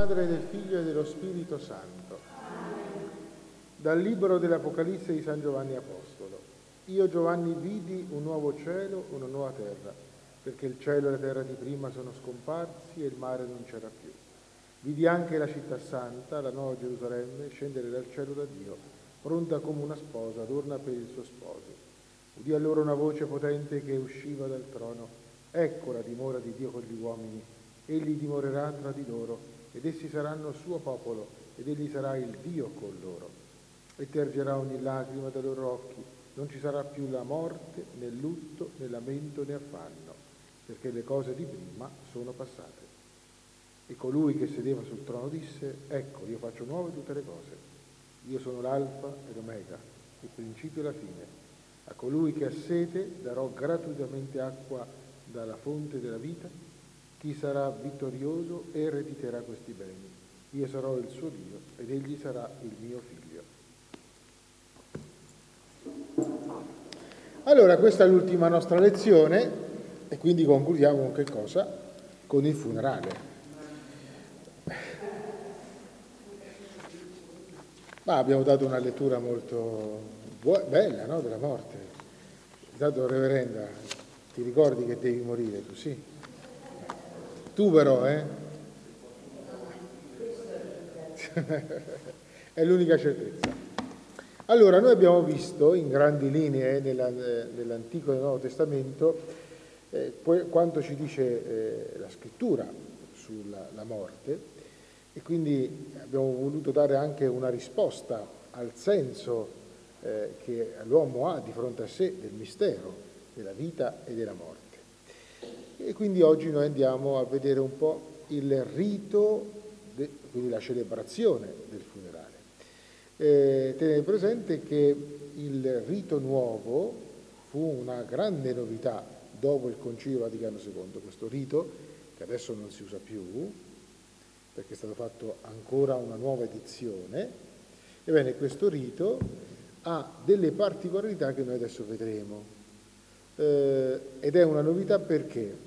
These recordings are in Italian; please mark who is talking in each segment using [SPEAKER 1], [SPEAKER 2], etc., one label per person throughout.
[SPEAKER 1] Padre, del Figlio e dello Spirito Santo. Dal libro dell'Apocalisse di San Giovanni Apostolo. Io, Giovanni, vidi un nuovo cielo, una nuova terra, perché il cielo e la terra di prima sono scomparsi e il mare non c'era più. Vidi anche la città santa, la nuova Gerusalemme, scendere dal cielo da Dio, pronta come una sposa, adorna per il suo sposo. Udì allora una voce potente che usciva dal trono. Ecco la dimora di Dio con gli uomini. Egli dimorerà tra di loro, ed essi saranno suo popolo, ed egli sarà il Dio con loro. E tergerà ogni lacrima dai loro occhi. Non ci sarà più la morte, né lutto, né lamento, né affanno, perché le cose di prima sono passate. E colui che sedeva sul trono disse: ecco, io faccio nuove tutte le cose. Io sono l'alfa e l'omega, il principio e la fine. A colui che ha sete darò gratuitamente acqua dalla fonte della vita. Chi sarà vittorioso erediterà questi beni. Io sarò il suo Dio ed egli sarà il mio figlio. Allora, questa è l'ultima nostra lezione e quindi concludiamo con che cosa? Con il funerale. Ma abbiamo dato una lettura molto bella, no? Della morte. Dato, reverenda, ti ricordi che devi morire, tu sì? Tu però, È l'unica certezza. Allora, noi abbiamo visto in grandi linee nell'Antico e nel Nuovo Testamento quanto ci dice la Scrittura sulla morte, e quindi abbiamo voluto dare anche una risposta al senso che l'uomo ha di fronte a sé del mistero della vita e della morte. E quindi oggi noi andiamo a vedere un po' il rito, quindi la celebrazione del funerale. Tenete presente che il rito nuovo fu una grande novità dopo il Concilio Vaticano II, questo rito che adesso non si usa più perché è stato fatto ancora una nuova edizione. Ebbene, questo rito ha delle particolarità che noi adesso vedremo ed è una novità perché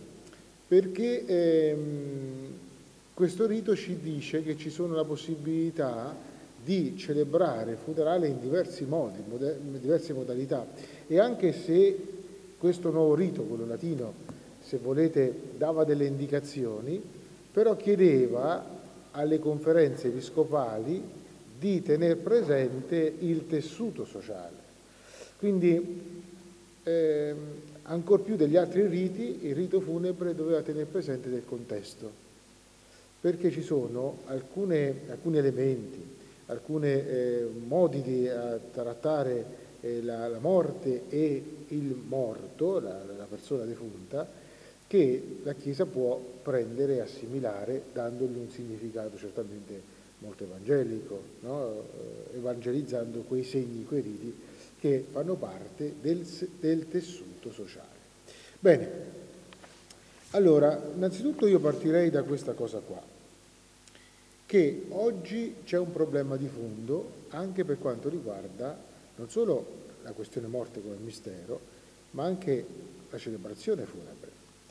[SPEAKER 1] questo rito ci dice che ci sono la possibilità di celebrare il funerale in diversi modi, in diverse modalità, e anche se questo nuovo rito, quello latino, se volete, dava delle indicazioni, però chiedeva alle conferenze episcopali di tener presente il tessuto sociale. Quindi ancor più degli altri riti, il rito funebre doveva tenere presente del contesto, perché ci sono alcuni elementi, alcuni modi di trattare la morte e il morto, la persona defunta, che la Chiesa può prendere e assimilare dandogli un significato certamente molto evangelico, no? Evangelizzando quei segni, quei riti che fanno parte del tessuto sociale. Bene, allora, innanzitutto io partirei da questa cosa qua, che oggi c'è un problema di fondo anche per quanto riguarda non solo la questione morte come mistero, ma anche la celebrazione funebre.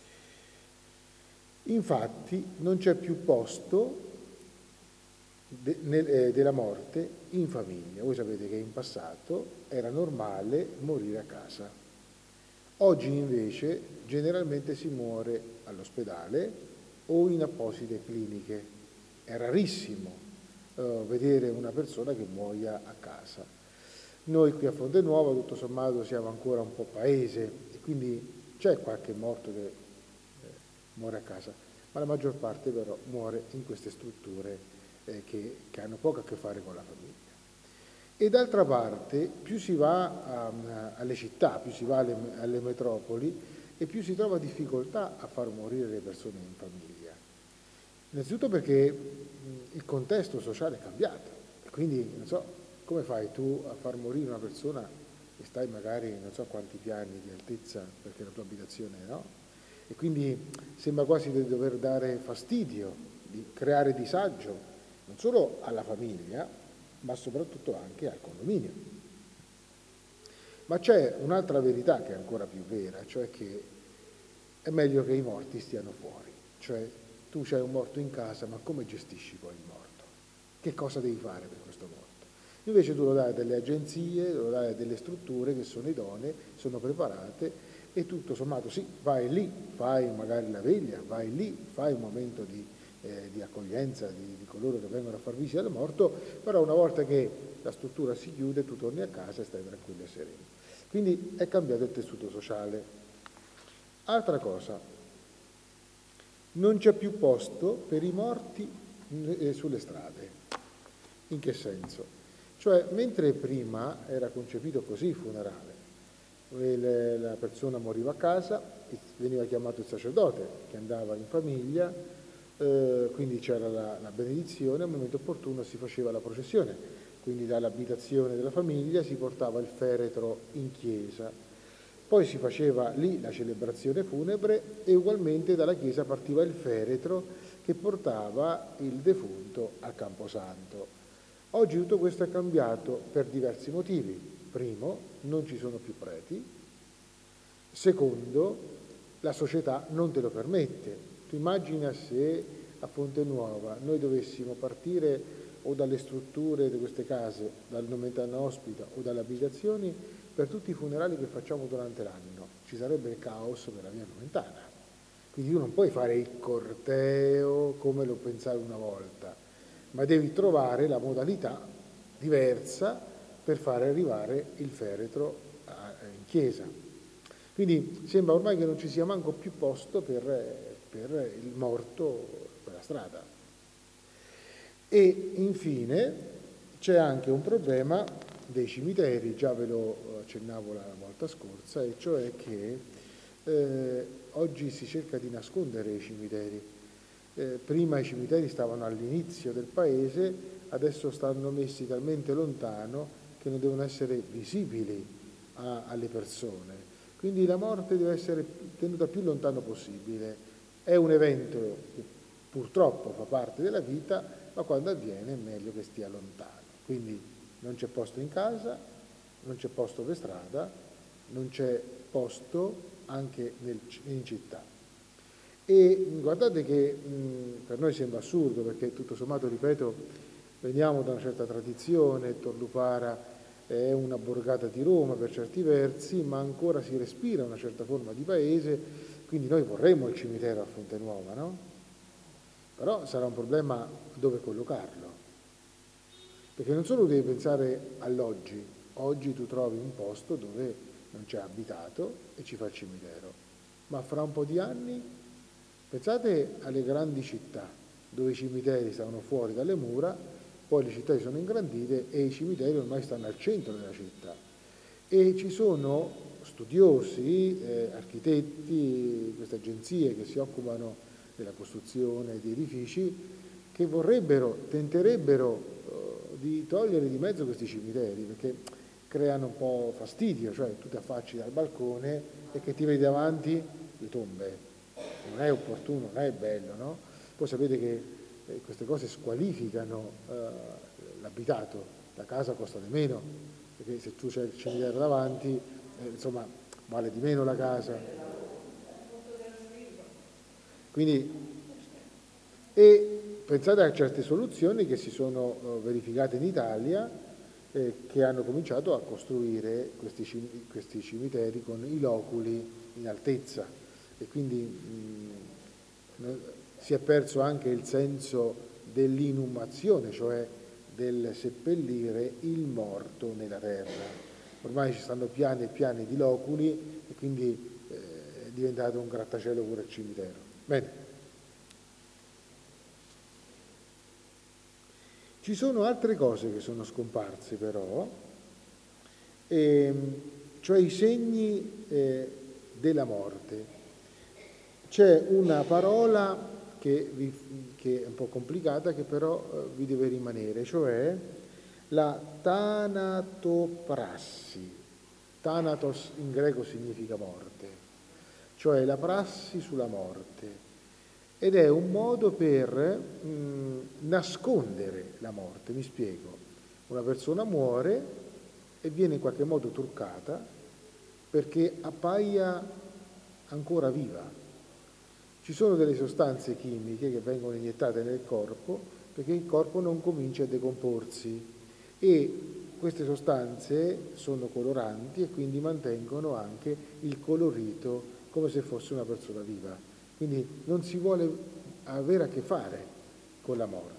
[SPEAKER 1] Infatti non c'è più posto della morte in famiglia. Voi sapete che in passato era normale morire a casa. Oggi invece generalmente si muore all'ospedale o in apposite cliniche. È rarissimo vedere una persona che muoia a casa. Noi qui a Fonte Nuova, tutto sommato, siamo ancora un po' paese e quindi c'è qualche morto che muore a casa, ma la maggior parte però muore in queste strutture che hanno poco a che fare con la famiglia. E d'altra parte, più si va alle città, più si va alle metropoli e più si trova difficoltà a far morire le persone in famiglia. Innanzitutto perché il contesto sociale è cambiato, e quindi non so, come fai tu a far morire una persona che stai magari non so quanti piani di altezza perché la tua abitazione no? E quindi sembra quasi di dover dare fastidio, di creare disagio non solo alla famiglia, ma soprattutto anche al condominio. Ma c'è un'altra verità che è ancora più vera, cioè che è meglio che i morti stiano fuori, cioè tu c'hai un morto in casa, ma come gestisci poi il morto? Che cosa devi fare per questo morto? Invece tu lo dai a delle agenzie, lo dai a delle strutture che sono idonee, sono preparate e tutto sommato sì, vai lì, fai magari la veglia, vai lì, fai un momento di accoglienza di coloro che vengono a far visita al morto, però una volta che la struttura si chiude tu torni a casa e stai tranquillo e sereno. Quindi è cambiato il tessuto sociale. Altra cosa, non c'è più posto per i morti sulle strade. In che senso? Cioè, mentre prima era concepito così il funerale, la persona moriva a casa, veniva chiamato il sacerdote che andava in famiglia, quindi c'era la benedizione, al momento opportuno si faceva la processione, quindi dall'abitazione della famiglia si portava il feretro in chiesa, poi si faceva lì la celebrazione funebre e ugualmente dalla chiesa partiva il feretro che portava il defunto al Camposanto. Oggi tutto questo è cambiato per diversi motivi. Primo, non ci sono più preti. Secondo, la società non te lo permette. Tu immagina se a Fonte Nuova noi dovessimo partire o dalle strutture di queste case, dal nomentano ospita o dalle abitazioni, per tutti i funerali che facciamo durante l'anno. Ci sarebbe il caos per la via Nomentana. Quindi tu non puoi fare il corteo come lo pensavi una volta, ma devi trovare la modalità diversa per fare arrivare il feretro in chiesa. Quindi sembra ormai che non ci sia manco più posto per il morto per la strada. E infine c'è anche un problema dei cimiteri, già ve lo accennavo la volta scorsa, e cioè che oggi si cerca di nascondere i cimiteri. Prima i cimiteri stavano all'inizio del paese, adesso stanno messi talmente lontano che non devono essere visibili alle persone. Quindi la morte deve essere tenuta più lontano possibile. È un evento che purtroppo fa parte della vita, ma quando avviene è meglio che stia lontano. Quindi non c'è posto in casa, non c'è posto per strada, non c'è posto anche in città. E guardate che per noi sembra assurdo perché tutto sommato, ripeto, veniamo da una certa tradizione, Torlupara è una borgata di Roma per certi versi, ma ancora si respira una certa forma di paese, quindi noi vorremmo il cimitero a Fonte Nuova, no? Però sarà un problema dove collocarlo, perché non solo devi pensare all'oggi, oggi tu trovi un posto dove non c'è abitato e ci fa il cimitero, ma fra un po' di anni pensate alle grandi città dove i cimiteri stavano fuori dalle mura, poi le città si sono ingrandite e i cimiteri ormai stanno al centro della città. E ci sono studiosi, architetti, queste agenzie che si occupano della costruzione di edifici, che tenterebbero di togliere di mezzo questi cimiteri, perché creano un po' fastidio, cioè tu ti affacci dal balcone e che ti vedi davanti le tombe. Non è opportuno, non è bello, no? Poi sapete che queste cose squalificano l'abitato, la casa costa di meno, perché se tu c'hai il cimitero davanti, insomma, vale di meno la casa. Quindi, e pensate a certe soluzioni che si sono verificate in Italia, che hanno cominciato a costruire questi cimiteri con i loculi in altezza, e quindi si è perso anche il senso dell'inumazione, cioè del seppellire il morto nella terra. Ormai ci stanno piani e piani di loculi e quindi è diventato un grattacielo pure il cimitero. Bene. Ci sono altre cose che sono scomparse però, cioè i segni della morte. C'è una parola che è un po' complicata, che però vi deve rimanere, cioè la tanatoprassi. Thanatos in greco significa morte, cioè la prassi sulla morte. Ed è un modo per nascondere la morte, mi spiego. Una persona muore e viene in qualche modo truccata perché appaia ancora viva. Ci sono delle sostanze chimiche che vengono iniettate nel corpo perché il corpo non comincia a decomporsi e queste sostanze sono coloranti e quindi mantengono anche il colorito come se fosse una persona viva. Quindi non si vuole avere a che fare con la morte.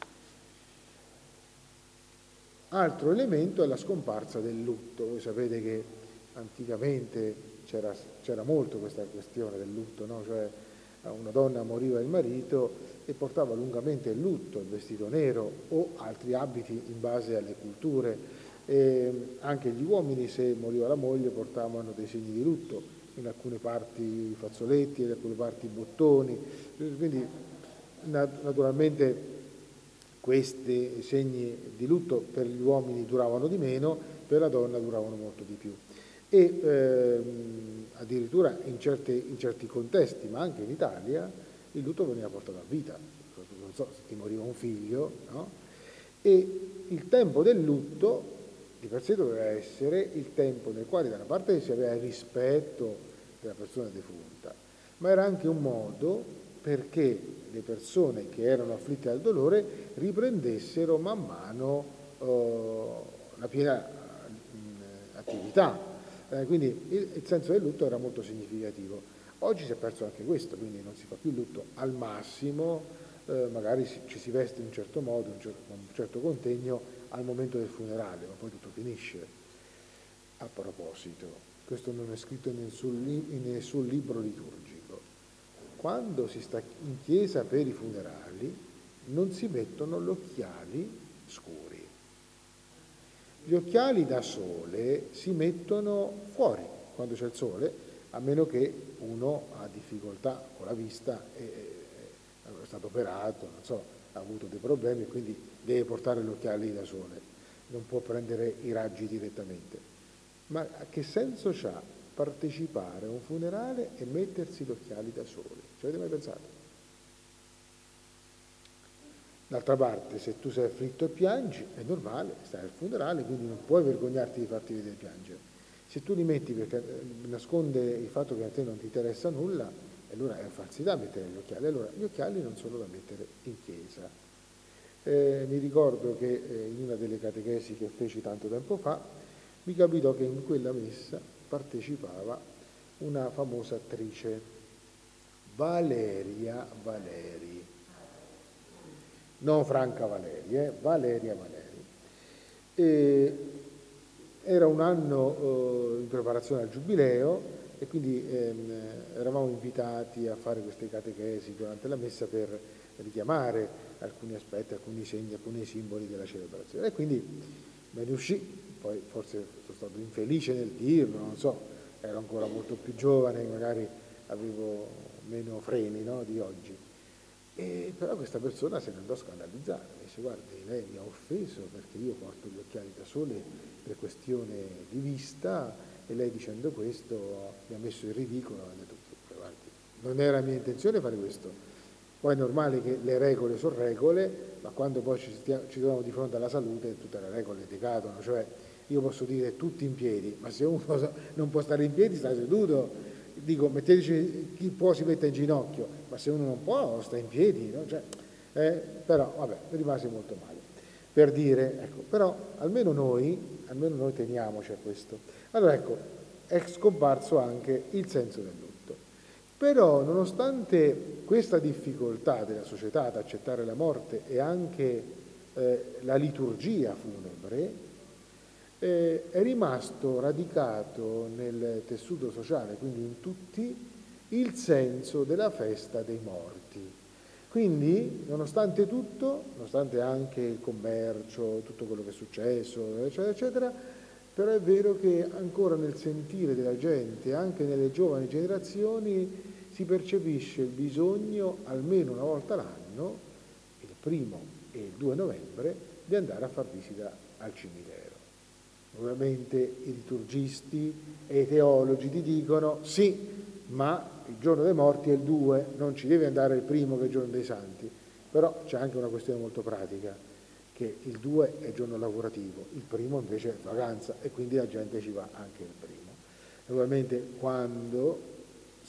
[SPEAKER 1] Altro elemento è la scomparsa del lutto. Voi sapete che anticamente c'era molto questa questione del lutto, no? Cioè una donna moriva il marito e portava lungamente il lutto, il vestito nero o altri abiti in base alle culture. E anche gli uomini, se moriva la moglie, portavano dei segni di lutto, in alcune parti fazzoletti, in alcune parti bottoni. Quindi naturalmente questi segni di lutto per gli uomini duravano di meno, per la donna duravano molto di più. E addirittura in certi contesti, ma anche in Italia, il lutto veniva portato a vita. Non so, se ti moriva un figlio, no? E il tempo del lutto di per sé doveva essere il tempo nel quale da una parte si aveva il rispetto della persona defunta, ma era anche un modo perché le persone che erano afflitte dal dolore riprendessero man mano la piena attività. Quindi il senso del lutto era molto significativo. Oggi si è perso anche questo, quindi non si fa più lutto, al massimo magari ci si veste in un certo modo, con un certo contegno al momento del funerale, ma poi tutto finisce. A proposito, questo non è scritto in nessun libro liturgico. Quando si sta in chiesa per i funerali non si mettono gli occhiali scuri. Gli occhiali da sole si mettono fuori quando c'è il sole, a meno che uno ha difficoltà con la vista e è stato operato, non so, ha avuto dei problemi e quindi deve portare gli occhiali da sole, non può prendere i raggi direttamente. Ma che senso ha partecipare a un funerale e mettersi gli occhiali da sole? Ci avete mai pensato? D'altra parte, se tu sei afflitto e piangi, è normale, stai al funerale, quindi non puoi vergognarti di farti vedere piangere. Se tu li metti perché nasconde il fatto che a te non ti interessa nulla, allora è falsità mettere gli occhiali. Allora, gli occhiali non sono da mettere in chiesa. Mi ricordo che in una delle catechesi che feci tanto tempo fa, mi capitò che in quella messa partecipava una famosa attrice, Valeria Valeri. Non Franca Valeri, Valeria Valeri. E era un anno in preparazione al Giubileo e quindi eravamo invitati a fare queste catechesi durante la messa per richiamare alcuni aspetti, alcuni segni, alcuni simboli della celebrazione. E quindi me ne uscì, poi forse sono stato infelice nel dirlo, non so, ero ancora molto più giovane, magari avevo meno freni, no, di oggi. E però questa persona se ne andò a scandalizzare, mi disse guardi, lei mi ha offeso perché io porto gli occhiali da sole per questione di vista e lei dicendo questo mi ha messo in ridicolo. Ha detto, guardi, non era mia intenzione fare questo. Poi è normale che le regole sono regole, ma quando poi ci troviamo di fronte alla salute tutte le regole decadono, cioè io posso dire tutti in piedi, ma se uno non può stare in piedi sta seduto. Dico, metteteci, chi può si mette in ginocchio, ma se uno non può sta in piedi, no? Cioè, però vabbè, mi rimase molto male. Per dire, ecco, però almeno noi teniamoci a questo. Allora ecco, è scomparso anche il senso del lutto. Però nonostante questa difficoltà della società ad accettare la morte e anche la liturgia funebre, è rimasto radicato nel tessuto sociale, quindi in tutti, il senso della festa dei morti. Quindi, nonostante tutto, nonostante anche il commercio, tutto quello che è successo, eccetera, eccetera, però è vero che ancora nel sentire della gente, anche nelle giovani generazioni, si percepisce il bisogno, almeno una volta l'anno, il 1° e il 2 novembre, di andare a far visita al cimitero. Ovviamente i liturgisti e i teologi ti dicono sì, ma il giorno dei morti è il 2, non ci devi andare il 1° che è il giorno dei santi. Però c'è anche una questione molto pratica, che il 2 è il giorno lavorativo, il 1° invece è vacanza e quindi la gente ci va anche il 1. Ovviamente quando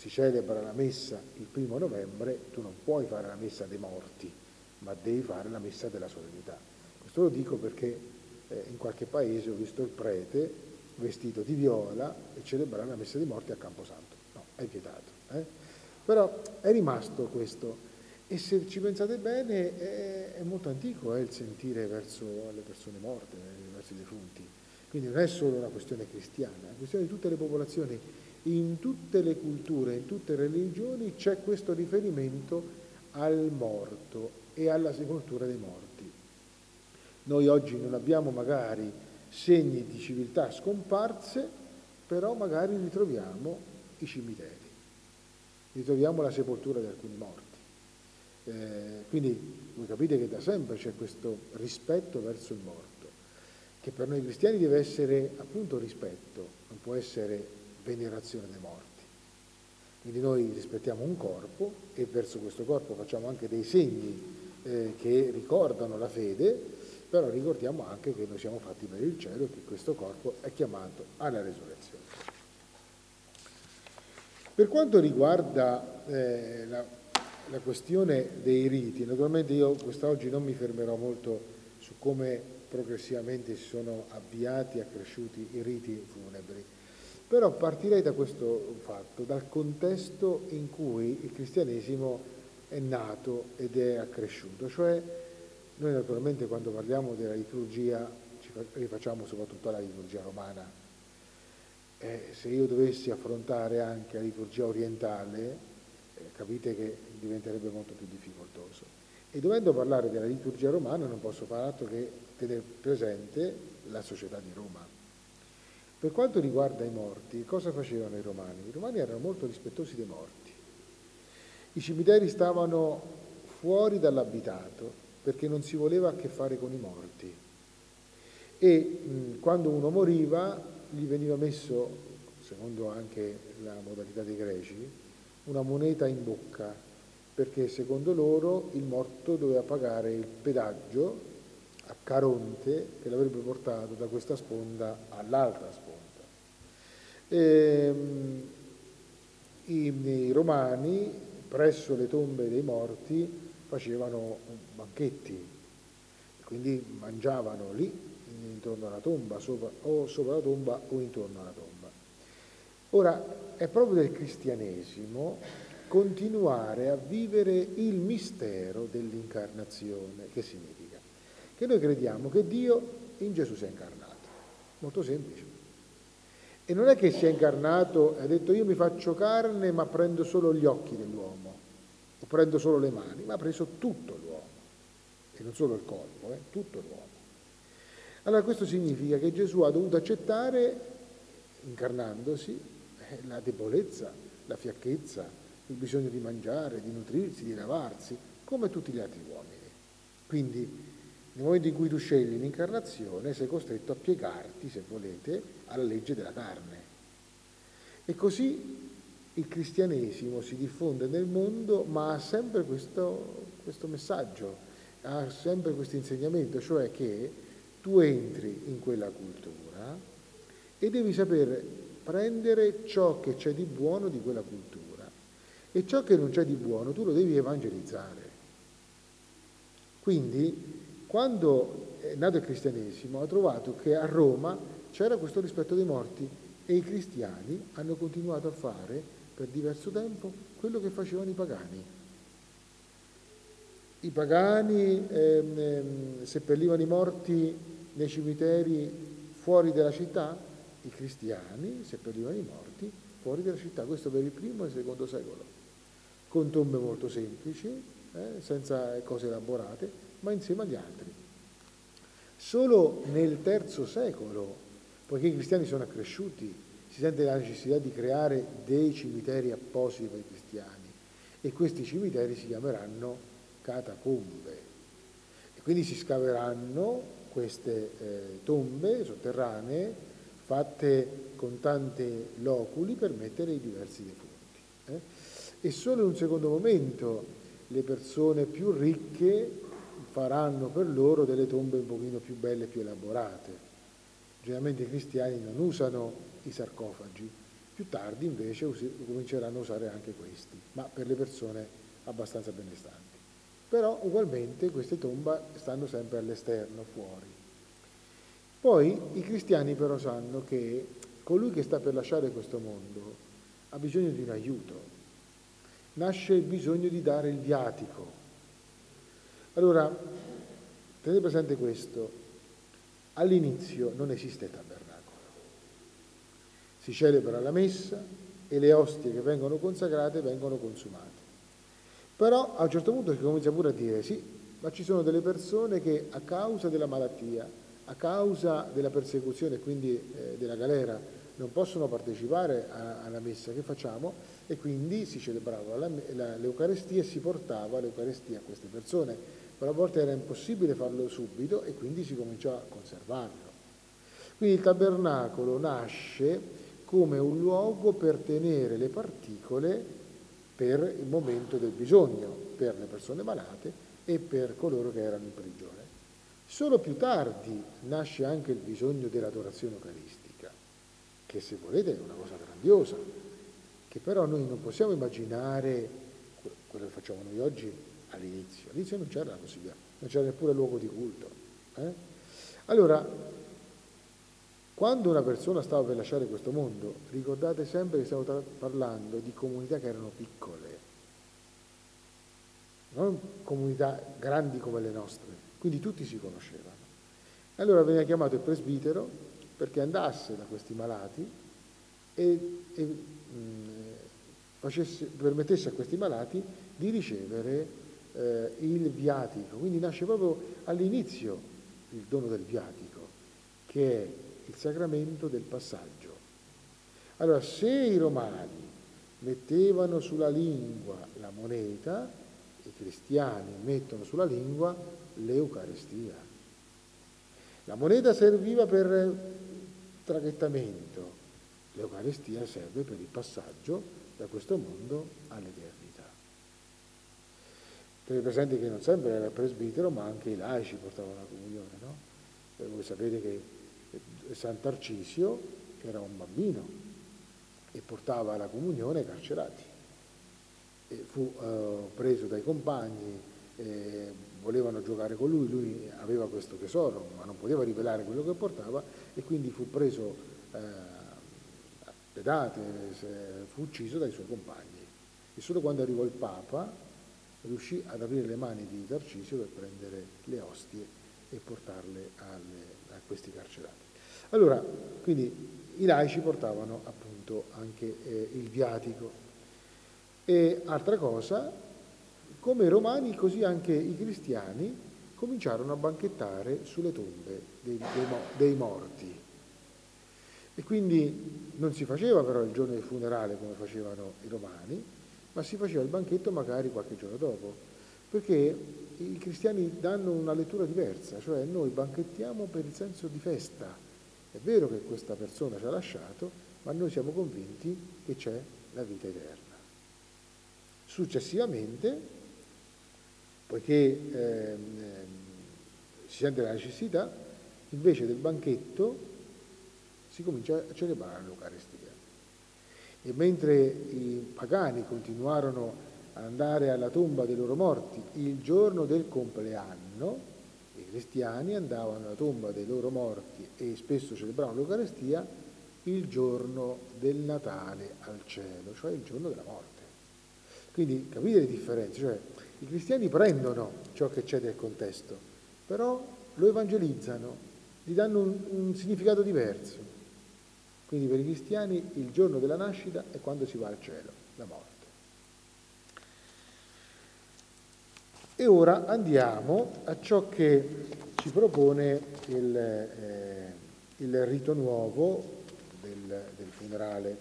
[SPEAKER 1] si celebra la messa il 1° novembre, tu non puoi fare la messa dei morti, ma devi fare la messa della solennità. Questo lo dico perché in qualche paese ho visto il prete vestito di viola e celebrare la messa dei morti a Camposanto. No, è vietato. Però è rimasto questo. E se ci pensate bene è molto antico il sentire verso le persone morte, verso i defunti. Quindi non è solo una questione cristiana, è una questione di tutte le popolazioni. In tutte le culture, in tutte le religioni c'è questo riferimento al morto e alla sepoltura dei morti. Noi oggi non abbiamo magari segni di civiltà scomparse, però magari ritroviamo i cimiteri, ritroviamo la sepoltura di alcuni morti. Quindi voi capite che da sempre c'è questo rispetto verso il morto, che per noi cristiani deve essere appunto rispetto, non può essere venerazione dei morti. Quindi noi rispettiamo un corpo e verso questo corpo facciamo anche dei segni che ricordano la fede, però ricordiamo anche che noi siamo fatti per il cielo e che questo corpo è chiamato alla resurrezione. Per quanto riguarda la questione dei riti, naturalmente io quest'oggi non mi fermerò molto su come progressivamente si sono avviati e accresciuti i riti funebri, però partirei da questo fatto, dal contesto in cui il cristianesimo è nato ed è accresciuto, cioè noi naturalmente quando parliamo della liturgia ci rifacciamo soprattutto alla liturgia romana. Se io dovessi affrontare anche la liturgia orientale, capite che diventerebbe molto più difficoltoso. E dovendo parlare della liturgia romana non posso fare altro che tenere presente la società di Roma. Per quanto riguarda i morti, cosa facevano i romani? I romani erano molto rispettosi dei morti. I cimiteri stavano fuori dall'abitato perché non si voleva a che fare con i morti. E quando uno moriva gli veniva messo, secondo anche la modalità dei greci, una moneta in bocca, perché secondo loro il morto doveva pagare il pedaggio a Caronte che l'avrebbe portato da questa sponda all'altra sponda. I romani presso le tombe dei morti facevano banchetti, quindi mangiavano lì intorno alla tomba, sopra la tomba o intorno alla tomba. Ora, è proprio del cristianesimo continuare a vivere il mistero dell'incarnazione. Che significa? Che noi crediamo che Dio in Gesù sia incarnato. Molto semplice. E non è che sia incarnato e ha detto io mi faccio carne ma prendo solo gli occhi dell'uomo, o prendo solo le mani, ma ha preso tutto l'uomo, e non solo il corpo, tutto l'uomo. Allora questo significa che Gesù ha dovuto accettare, incarnandosi, la debolezza, la fiacchezza, il bisogno di mangiare, di nutrirsi, di lavarsi, come tutti gli altri uomini. Quindi nel momento in cui tu scegli l'incarnazione sei costretto a piegarti, se volete, alla legge della carne. E così il cristianesimo si diffonde nel mondo, ma ha sempre questo messaggio, ha sempre questo insegnamento, cioè che tu entri in quella cultura e devi saper prendere ciò che c'è di buono di quella cultura e ciò che non c'è di buono tu lo devi evangelizzare. Quindi quando è nato il cristianesimo ha trovato che a Roma c'era questo rispetto dei morti e i cristiani hanno continuato a fare per diverso tempo quello che facevano i pagani. I pagani seppellivano i morti nei cimiteri fuori dalla città, i cristiani seppellivano i morti fuori dalla città, questo per il primo e il secondo secolo, con tombe molto semplici, senza cose elaborate, ma insieme agli altri. Solo nel III secolo, poiché i cristiani sono accresciuti, si sente la necessità di creare dei cimiteri appositi per i cristiani e questi cimiteri si chiameranno catacombe e quindi si scaveranno queste tombe sotterranee fatte con tante loculi per mettere i diversi defunti. E solo in un secondo momento le persone più ricche faranno per loro delle tombe un pochino più belle e più elaborate. Generalmente i cristiani non usano i sarcofagi, Più tardi invece cominceranno a usare anche questi, ma per le persone abbastanza benestanti. Però ugualmente queste tombe stanno sempre all'esterno, fuori. Poi i cristiani però sanno che colui che sta per lasciare questo mondo ha bisogno di un aiuto, nasce il bisogno di dare il viatico. Allora, tenete presente questo, all'inizio non esiste il tabernacolo, si celebra la messa e le ostie che vengono consacrate vengono consumate. Però a un certo punto si comincia pure a dire sì, ma ci sono delle persone che a causa della malattia, a causa della persecuzione, quindi della galera, non possono partecipare alla messa, che facciamo? E quindi si celebrava l'Eucarestia e si portava l'Eucarestia a queste persone, però a volte era impossibile farlo subito e quindi si cominciò a conservarlo. Quindi il tabernacolo nasce come un luogo per tenere le particole per il momento del bisogno, per le persone malate e per coloro che erano in prigione. Solo più tardi nasce anche il bisogno dell'adorazione eucaristica, che se volete è una cosa grandiosa, che però noi non possiamo immaginare quello che facciamo noi oggi all'inizio. All'inizio non c'era la possibilità, non c'era neppure luogo di culto. Allora, quando una persona stava per lasciare questo mondo, ricordate sempre che stiamo parlando di comunità che erano piccole, non comunità grandi come le nostre, quindi tutti si conoscevano. Allora veniva chiamato il presbitero perché andasse da questi malati e permettesse a questi malati di ricevere il viatico. Quindi nasce proprio all'inizio il dono del viatico, che è il sacramento del passaggio. Allora, se i romani mettevano sulla lingua la moneta, i cristiani mettono sulla lingua l'Eucarestia. La moneta serviva per traghettamento, l'Eucarestia serve per il passaggio da questo mondo all'eternità. Tenete presente che non sempre era il presbitero, ma anche i laici portavano la comunione, no? Voi sapete che Sant'Arcisio era un bambino e portava la comunione ai carcerati. E fu preso dai compagni, volevano giocare con lui aveva questo tesoro, ma non poteva rivelare quello che portava e quindi fu preso a pedate, fu ucciso dai suoi compagni. E solo quando arrivò il Papa riuscì ad aprire le mani di Tarcisio per prendere le ostie e portarle a questi carcerati. Allora, quindi i laici portavano appunto anche il viatico. E altra cosa, come i romani, così anche i cristiani cominciarono a banchettare sulle tombe dei morti. E quindi non si faceva però il giorno del funerale come facevano i romani, ma si faceva il banchetto magari qualche giorno dopo, perché i cristiani danno una lettura diversa, cioè noi banchettiamo per il senso di festa. È vero che questa persona ci ha lasciato, ma noi siamo convinti che c'è la vita eterna. Successivamente, poiché si sente la necessità, invece del banchetto si comincia a celebrare l'Eucarestia. E mentre i pagani continuarono ad andare alla tomba dei loro morti il giorno del compleanno, i cristiani andavano alla tomba dei loro morti e spesso celebravano l'Eucarestia il giorno del Natale al cielo, cioè il giorno della morte. Quindi capite le differenze? Cioè, i cristiani prendono ciò che c'è nel contesto, però lo evangelizzano, gli danno un significato diverso. Quindi per i cristiani il giorno della nascita è quando si va al cielo, la morte. E ora andiamo a ciò che ci propone il rito nuovo del funerale.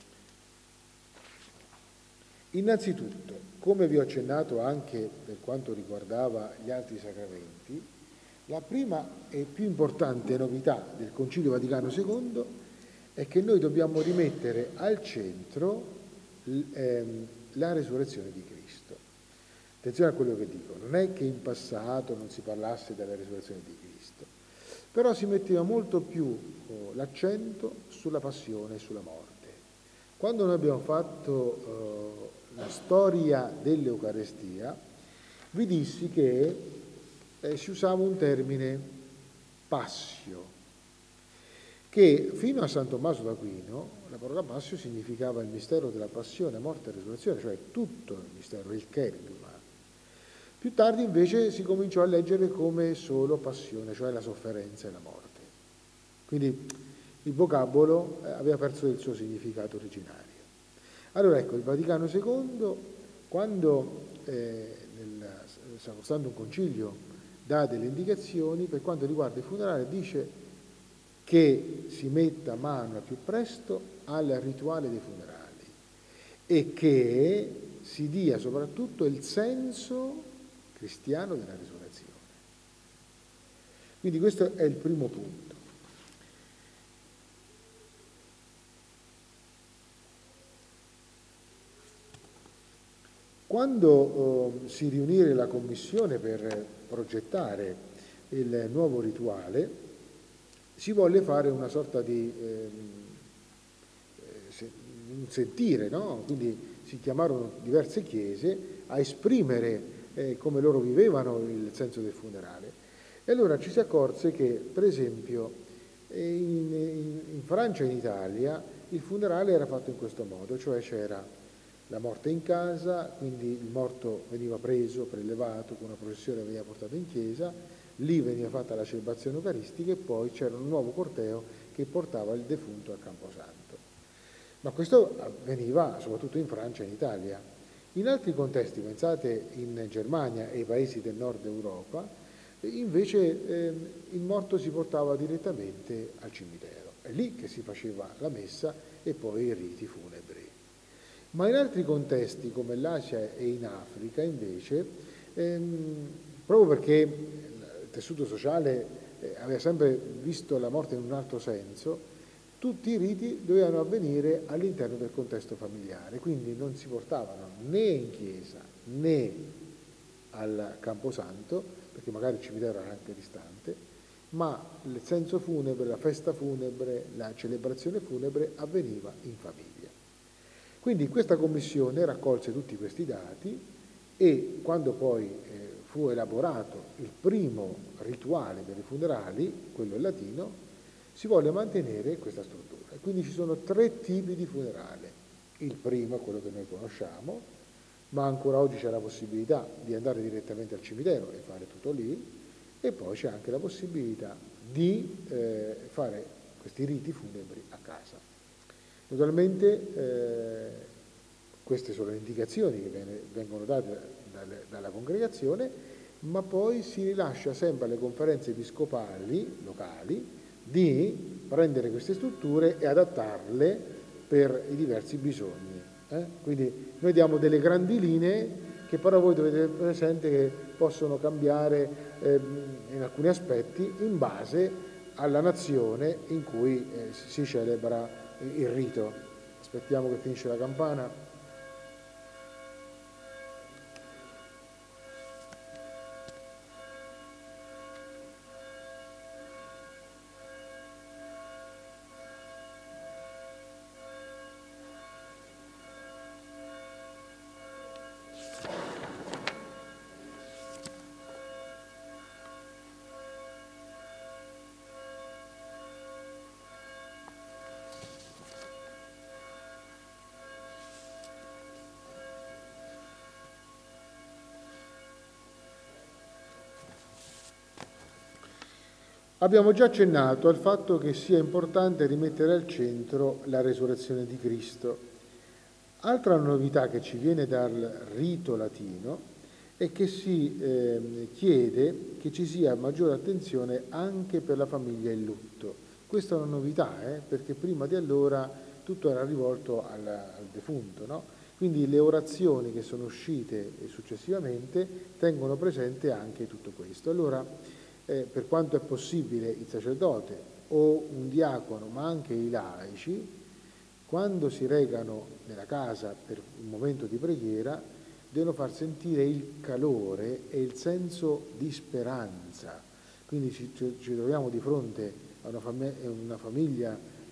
[SPEAKER 1] Innanzitutto, come vi ho accennato anche per quanto riguardava gli altri sacramenti, la prima e più importante novità del Concilio Vaticano II è che noi dobbiamo rimettere al centro la resurrezione di Cristo. Attenzione a quello che dico, non è che in passato non si parlasse della resurrezione di Cristo, però si metteva molto più l'accento sulla passione e sulla morte. quando noi abbiamo fatto la storia dell'Eucarestia, vi dissi che si usava un termine passio, che fino a San Tommaso d'Aquino la parola passio significava il mistero della passione, morte e resurrezione, cioè tutto il mistero, il kerygma. Più tardi invece si cominciò a leggere come solo passione, cioè la sofferenza e la morte. Quindi il vocabolo aveva perso il suo significato originario. Allora ecco, il Vaticano II, quando nel Sacrosantum Concilio dà delle indicazioni per quanto riguarda il funerale, dice che si metta mano al più presto al rituale dei funerali e che si dia soprattutto il senso cristiano della risurrezione. Quindi questo è il primo punto. Quando si riunì la commissione per progettare il nuovo rituale, si volle fare una sorta di un sentire, no? Quindi si chiamarono diverse chiese a esprimere come loro vivevano il senso del funerale. E allora ci si accorse che, per esempio, in Francia e in Italia il funerale era fatto in questo modo, cioè c'era la morte in casa, quindi il morto veniva preso, prelevato, con una processione veniva portato in chiesa, lì veniva fatta la celebrazione eucaristica e poi c'era un nuovo corteo che portava il defunto al Camposanto. Ma questo avveniva soprattutto in Francia e in Italia. In altri contesti, pensate in Germania e ai paesi del nord Europa, invece il morto si portava direttamente al cimitero. È lì che si faceva la messa e poi i riti funebri. Ma in altri contesti, come l'Asia e in Africa, invece, proprio perché il tessuto sociale aveva sempre visto la morte in un altro senso, tutti i riti dovevano avvenire all'interno del contesto familiare, quindi non si portavano né in chiesa né al Camposanto, perché magari il cimitero era anche distante, ma il senso funebre, la festa funebre, la celebrazione funebre avveniva in famiglia. Quindi questa commissione raccolse tutti questi dati e quando poi fu elaborato il primo rituale per i funerali, quello in latino, si volle mantenere questa struttura. E quindi ci sono 3 tipi di funerale. Il primo è quello che noi conosciamo, ma ancora oggi c'è la possibilità di andare direttamente al cimitero e fare tutto lì, e poi c'è anche la possibilità di fare questi riti funebri a casa. Naturalmente queste sono le indicazioni che vengono date dalla congregazione, ma poi si rilascia sempre alle conferenze episcopali locali di prendere queste strutture e adattarle per i diversi bisogni. Quindi noi diamo delle grandi linee che però voi dovete avere presente che possono cambiare in alcuni aspetti in base alla nazione in cui si celebra il rito. Aspettiamo che finisce la campana. Abbiamo già accennato al fatto che sia importante rimettere al centro la resurrezione di Cristo. Altra novità che ci viene dal rito latino è che si chiede che ci sia maggiore attenzione anche per la famiglia in lutto. Questa è una novità, perché prima di allora tutto era rivolto al defunto, no? Quindi le orazioni che sono uscite successivamente tengono presente anche tutto questo. Allora, per quanto è possibile, il sacerdote o un diacono, ma anche i laici, quando si recano nella casa per un momento di preghiera, devono far sentire il calore e il senso di speranza. Quindi ci troviamo di fronte a una famiglia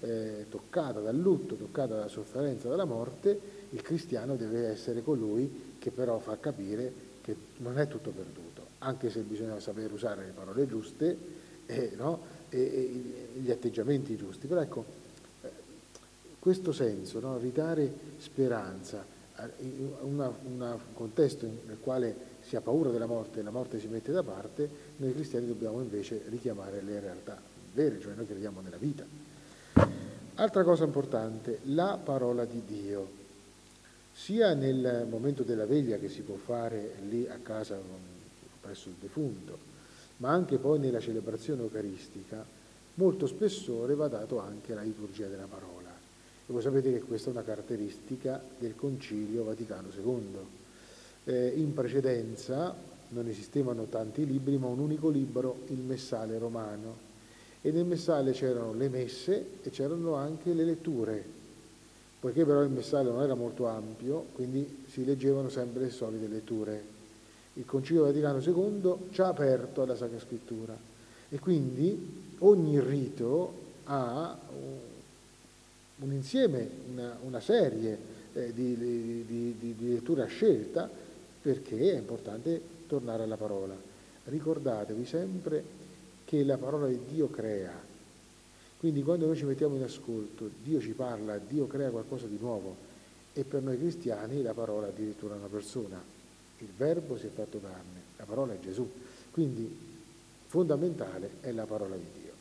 [SPEAKER 1] toccata dal lutto, toccata dalla sofferenza, dalla morte, il cristiano deve essere colui che però fa capire che non è tutto perduto, anche se bisogna saper usare le parole giuste no? e gli atteggiamenti giusti. Però ecco, questo senso, no? Ridare speranza in un contesto nel quale si ha paura della morte e la morte si mette da parte, noi cristiani dobbiamo invece richiamare le realtà vere, cioè noi crediamo nella vita. Altra cosa importante, la parola di Dio, sia nel momento della veglia che si può fare lì a casa presso il defunto, ma anche poi nella celebrazione eucaristica, molto spessore va dato anche alla liturgia della parola. E voi sapete che questa è una caratteristica del Concilio Vaticano II. In precedenza non esistevano tanti libri, ma un unico libro, il Messale romano, e nel Messale c'erano le messe e c'erano anche le letture, poiché però il Messale non era molto ampio, quindi si leggevano sempre le solite letture. Il Concilio Vaticano II ci ha aperto alla Sacra Scrittura e quindi ogni rito ha un insieme, una serie di letture a scelta, perché è importante tornare alla parola. Ricordatevi sempre che la parola di Dio crea, quindi quando noi ci mettiamo in ascolto, Dio ci parla, Dio crea qualcosa di nuovo, e per noi cristiani la parola è addirittura una persona, il Verbo si è fatto carne, la parola è Gesù, quindi fondamentale è la parola di Dio.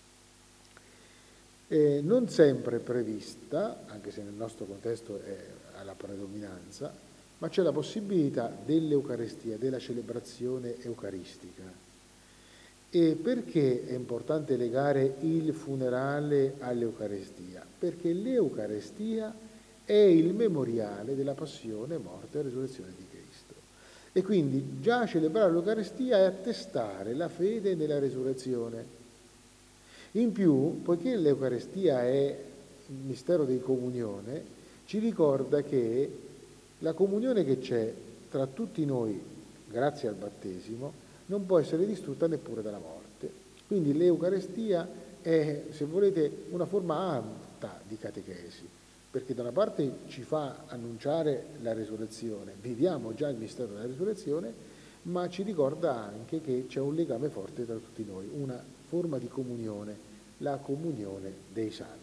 [SPEAKER 1] Non sempre prevista, anche se nel nostro contesto ha la predominanza, ma c'è la possibilità dell'Eucaristia, della celebrazione eucaristica. E perché è importante legare il funerale all'Eucaristia? Perché l'Eucaristia è il memoriale della passione, morte e risurrezione di Cristo. E quindi già celebrare l'Eucaristia è attestare la fede nella risurrezione. In più, poiché l'Eucaristia è il mistero di comunione, ci ricorda che la comunione che c'è tra tutti noi, grazie al battesimo, non può essere distrutta neppure dalla morte. Quindi l'Eucaristia è, se volete, una forma alta di catechesi, perché da una parte ci fa annunciare la risurrezione, viviamo già il mistero della risurrezione, ma ci ricorda anche che c'è un legame forte tra tutti noi, una forma di comunione, la comunione dei santi.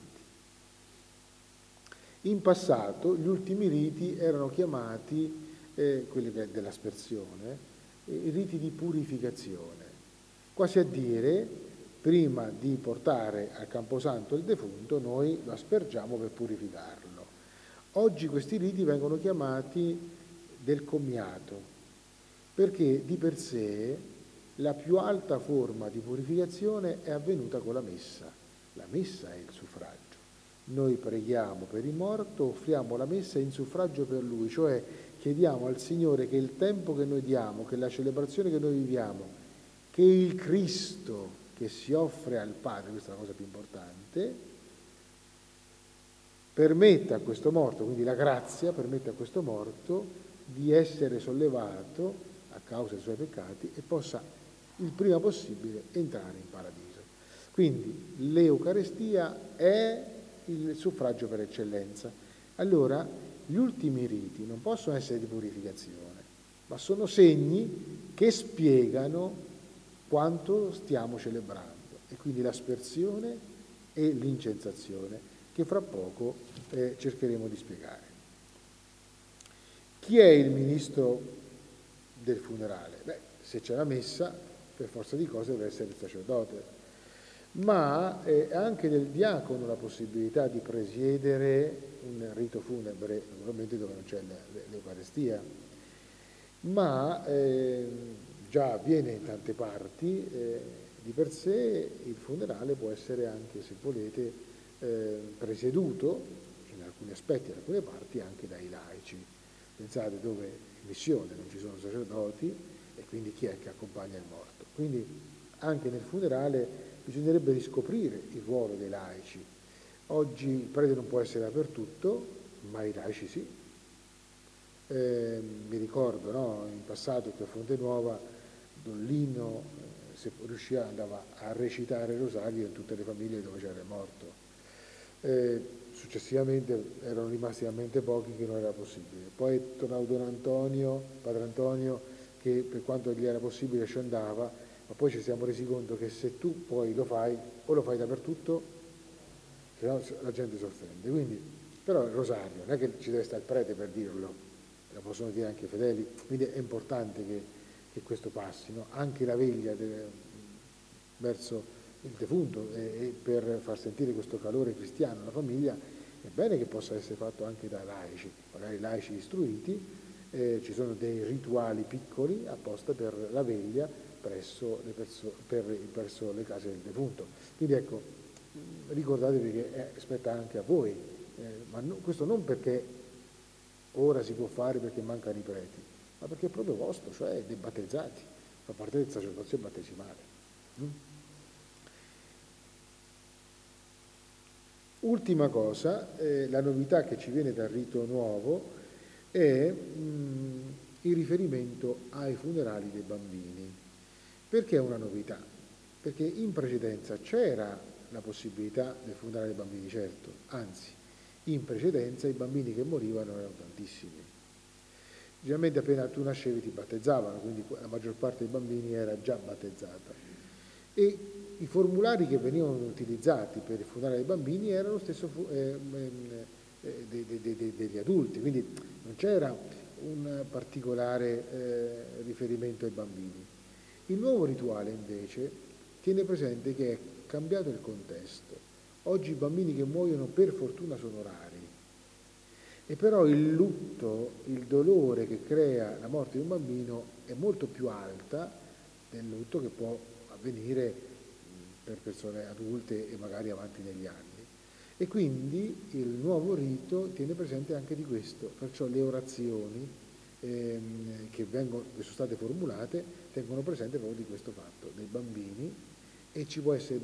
[SPEAKER 1] In passato gli ultimi riti erano chiamati, quelli dell'aspersione, i riti di purificazione, quasi a dire, prima di portare al Camposanto il defunto, noi lo aspergiamo per purificarlo. Oggi questi riti vengono chiamati del commiato, perché di per sé la più alta forma di purificazione è avvenuta con la messa. La messa è il suffragio. Noi preghiamo per il morto, offriamo la messa in suffragio per lui, cioè chiediamo al Signore che il tempo che noi diamo, che la celebrazione che noi viviamo, che il Cristo che si offre al Padre, questa è la cosa più importante, permetta a questo morto, quindi la grazia permette a questo morto di essere sollevato a causa dei suoi peccati e possa il prima possibile entrare in paradiso. Quindi l'Eucaristia è il suffragio per eccellenza. Allora, gli ultimi riti non possono essere di purificazione, ma sono segni che spiegano quanto stiamo celebrando. E quindi l'aspersione e l'incensazione, che fra poco cercheremo di spiegare. Chi è il ministro del funerale? Beh, se c'è la messa, per forza di cose deve essere il sacerdote, ma anche del diacono la possibilità di presiedere un rito funebre, naturalmente dove non c'è l'Eucaristia, ma già avviene in tante parti, di per sé il funerale può essere anche, se volete, presieduto in alcuni aspetti, in alcune parti, anche dai laici. Pensate dove in missione non ci sono sacerdoti e quindi chi è che accompagna il morto? Quindi anche nel funerale bisognerebbe riscoprire il ruolo dei laici. Oggi il prete non può essere dappertutto, ma i laici sì. Mi ricordo, no, in passato che a Fonte Nuova Don Lino, se riusciva, andava a recitare il rosario in tutte le famiglie dove c'era il morto. Successivamente erano rimasti talmente pochi che non era possibile. Poi è tornato Don Antonio, Padre Antonio, che per quanto gli era possibile scendava, ma poi ci siamo resi conto che se tu poi lo fai, o lo fai dappertutto, se no la gente si offende. Quindi, però il rosario, non è che ci deve stare il prete per dirlo, lo possono dire anche i fedeli, quindi è importante che questo passi, no? Anche la veglia verso il defunto e per far sentire questo calore cristiano alla famiglia, è bene che possa essere fatto anche da laici, magari laici istruiti. Ci sono dei rituali piccoli apposta per la veglia presso le case del defunto. Quindi ecco, ricordatevi che spetta anche a voi, questo non perché ora si può fare perché mancano i preti, ma perché è proprio vostro, cioè dei battezzati, fa parte del sacerdozio battesimale. Ultima cosa, la novità che ci viene dal rito nuovo è il riferimento ai funerali dei bambini. Perché è una novità? Perché in precedenza c'era la possibilità del funerale dei bambini, certo, anzi, in precedenza i bambini che morivano erano tantissimi. Generalmente appena tu nascevi ti battezzavano, quindi la maggior parte dei bambini era già battezzata. E i formulari che venivano utilizzati per il funerale dei bambini erano lo stesso degli adulti, quindi non c'era un particolare riferimento ai bambini. Il nuovo rituale invece tiene presente che è cambiato il contesto. Oggi i bambini che muoiono per fortuna sono rari, e però il lutto, il dolore che crea la morte di un bambino è molto più alta del lutto che può avvenire per persone adulte e magari avanti negli anni. E quindi il nuovo rito tiene presente anche di questo, perciò le orazioni che sono state formulate tengono presente proprio di questo fatto, dei bambini, e ci può essere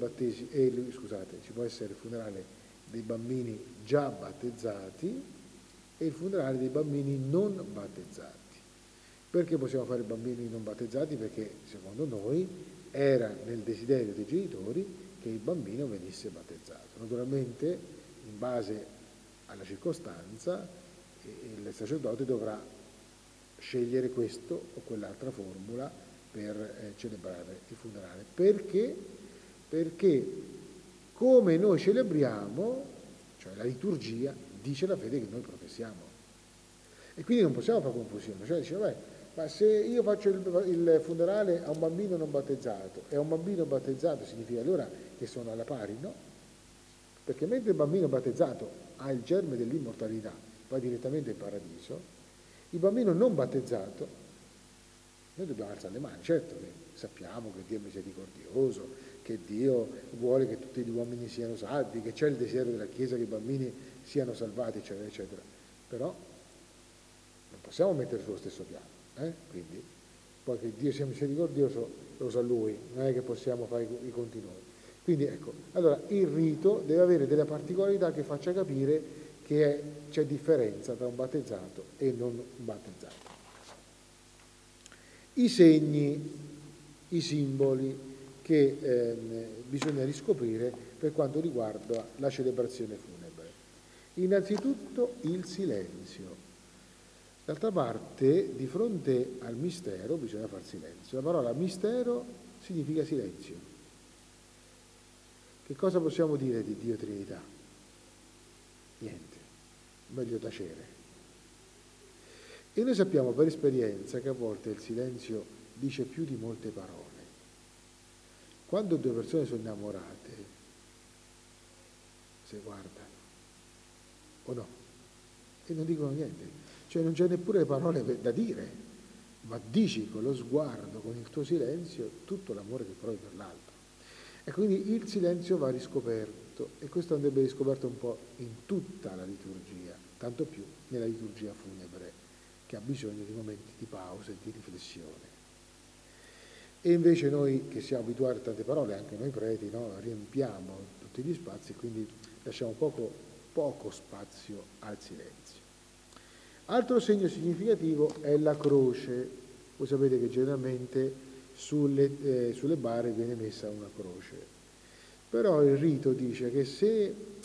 [SPEAKER 1] ci può essere il funerale dei bambini già battezzati e il funerale dei bambini non battezzati. Perché possiamo fare bambini non battezzati? Perché secondo noi era nel desiderio dei genitori che il bambino venisse battezzato. Naturalmente, in base alla circostanza, il sacerdote dovrà scegliere questo o quell'altra formula per celebrare il funerale. Perché? Perché come noi celebriamo, cioè la liturgia, dice la fede che noi professiamo. E quindi non possiamo fare confusione. Cioè dice, vabbè, ma se io faccio il funerale a un bambino non battezzato e a un bambino battezzato significa allora che sono alla pari? No. Perché mentre il bambino battezzato ha il germe dell'immortalità, va direttamente in paradiso, il bambino non battezzato, noi dobbiamo alzare le mani, certo che sappiamo che Dio è misericordioso, che Dio vuole che tutti gli uomini siano salvi, che c'è il desiderio della Chiesa che i bambini siano salvati, eccetera, eccetera. Però non possiamo mettere sullo stesso piano, quindi poi che Dio sia misericordioso lo sa Lui, non è che possiamo fare i conti noi. Quindi ecco, allora il rito deve avere delle particolarità che faccia capire che c'è differenza tra un battezzato e non un battezzato. I segni, i simboli che bisogna riscoprire per quanto riguarda la celebrazione funebre. Innanzitutto il silenzio. D'altra parte, di fronte al mistero bisogna far silenzio. La parola mistero significa silenzio. Che cosa possiamo dire di Dio Trinità? Niente, meglio tacere. E noi sappiamo per esperienza che a volte il silenzio dice più di molte parole. Quando due persone sono innamorate, si guardano, o no? E non dicono niente. Cioè non c'è neppure le parole da dire, ma dici con lo sguardo, con il tuo silenzio, tutto l'amore che provi per l'altro. E quindi il silenzio va riscoperto, e questo andrebbe riscoperto un po' in tutta la liturgia, tanto più nella liturgia funebre, che ha bisogno di momenti di pausa e di riflessione. E invece noi che siamo abituati a tante parole, anche noi preti, no, riempiamo tutti gli spazi, quindi lasciamo poco spazio al silenzio. Altro segno significativo è la croce. Voi sapete che generalmente sulle bare viene messa una croce. Però il rito dice che se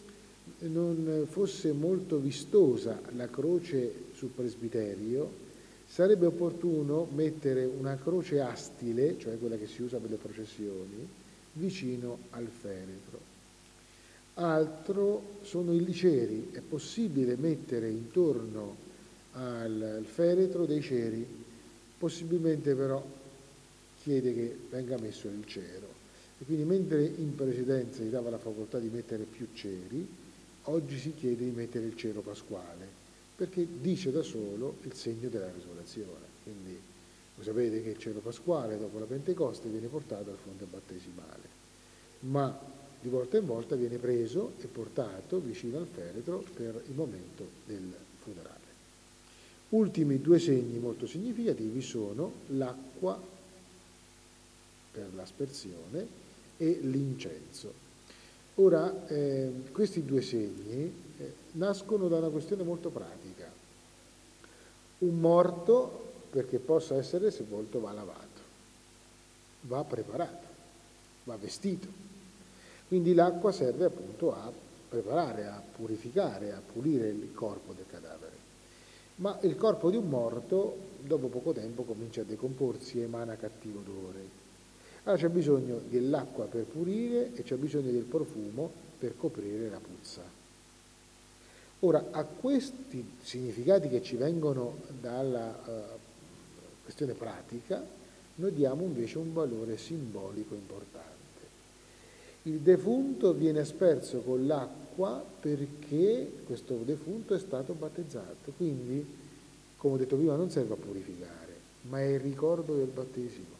[SPEAKER 1] non fosse molto vistosa la croce sul presbiterio, sarebbe opportuno mettere una croce astile, cioè quella che si usa per le processioni, vicino al feretro. Altro sono i liceri, è possibile mettere intorno al feretro dei ceri, possibilmente però chiede che venga messo il cero. E quindi mentre in precedenza si dava la facoltà di mettere più ceri, oggi si chiede di mettere il cero pasquale, perché dice da solo il segno della resurrezione. Quindi voi sapete che il cero pasquale dopo la Pentecoste viene portato al fonte battesimale, ma di volta in volta viene preso e portato vicino al feretro per il momento del funerale. Ultimi due segni molto significativi sono l'acqua per l'aspersione e l'incenso. Ora, questi due segni nascono da una questione molto pratica. Un morto, perché possa essere sepolto, va lavato, va preparato, va vestito. Quindi l'acqua serve appunto a preparare, a purificare, a pulire il corpo del cadavere. Ma il corpo di un morto, dopo poco tempo, comincia a decomporsi e emana cattivo odore. Allora c'è bisogno dell'acqua per pulire e c'è bisogno del profumo per coprire la puzza. Ora, a questi significati che ci vengono dalla questione pratica, noi diamo invece un valore simbolico importante. Il defunto viene asperso con l'acqua perché questo defunto è stato battezzato, quindi, come ho detto prima, non serve a purificare, ma è il ricordo del battesimo.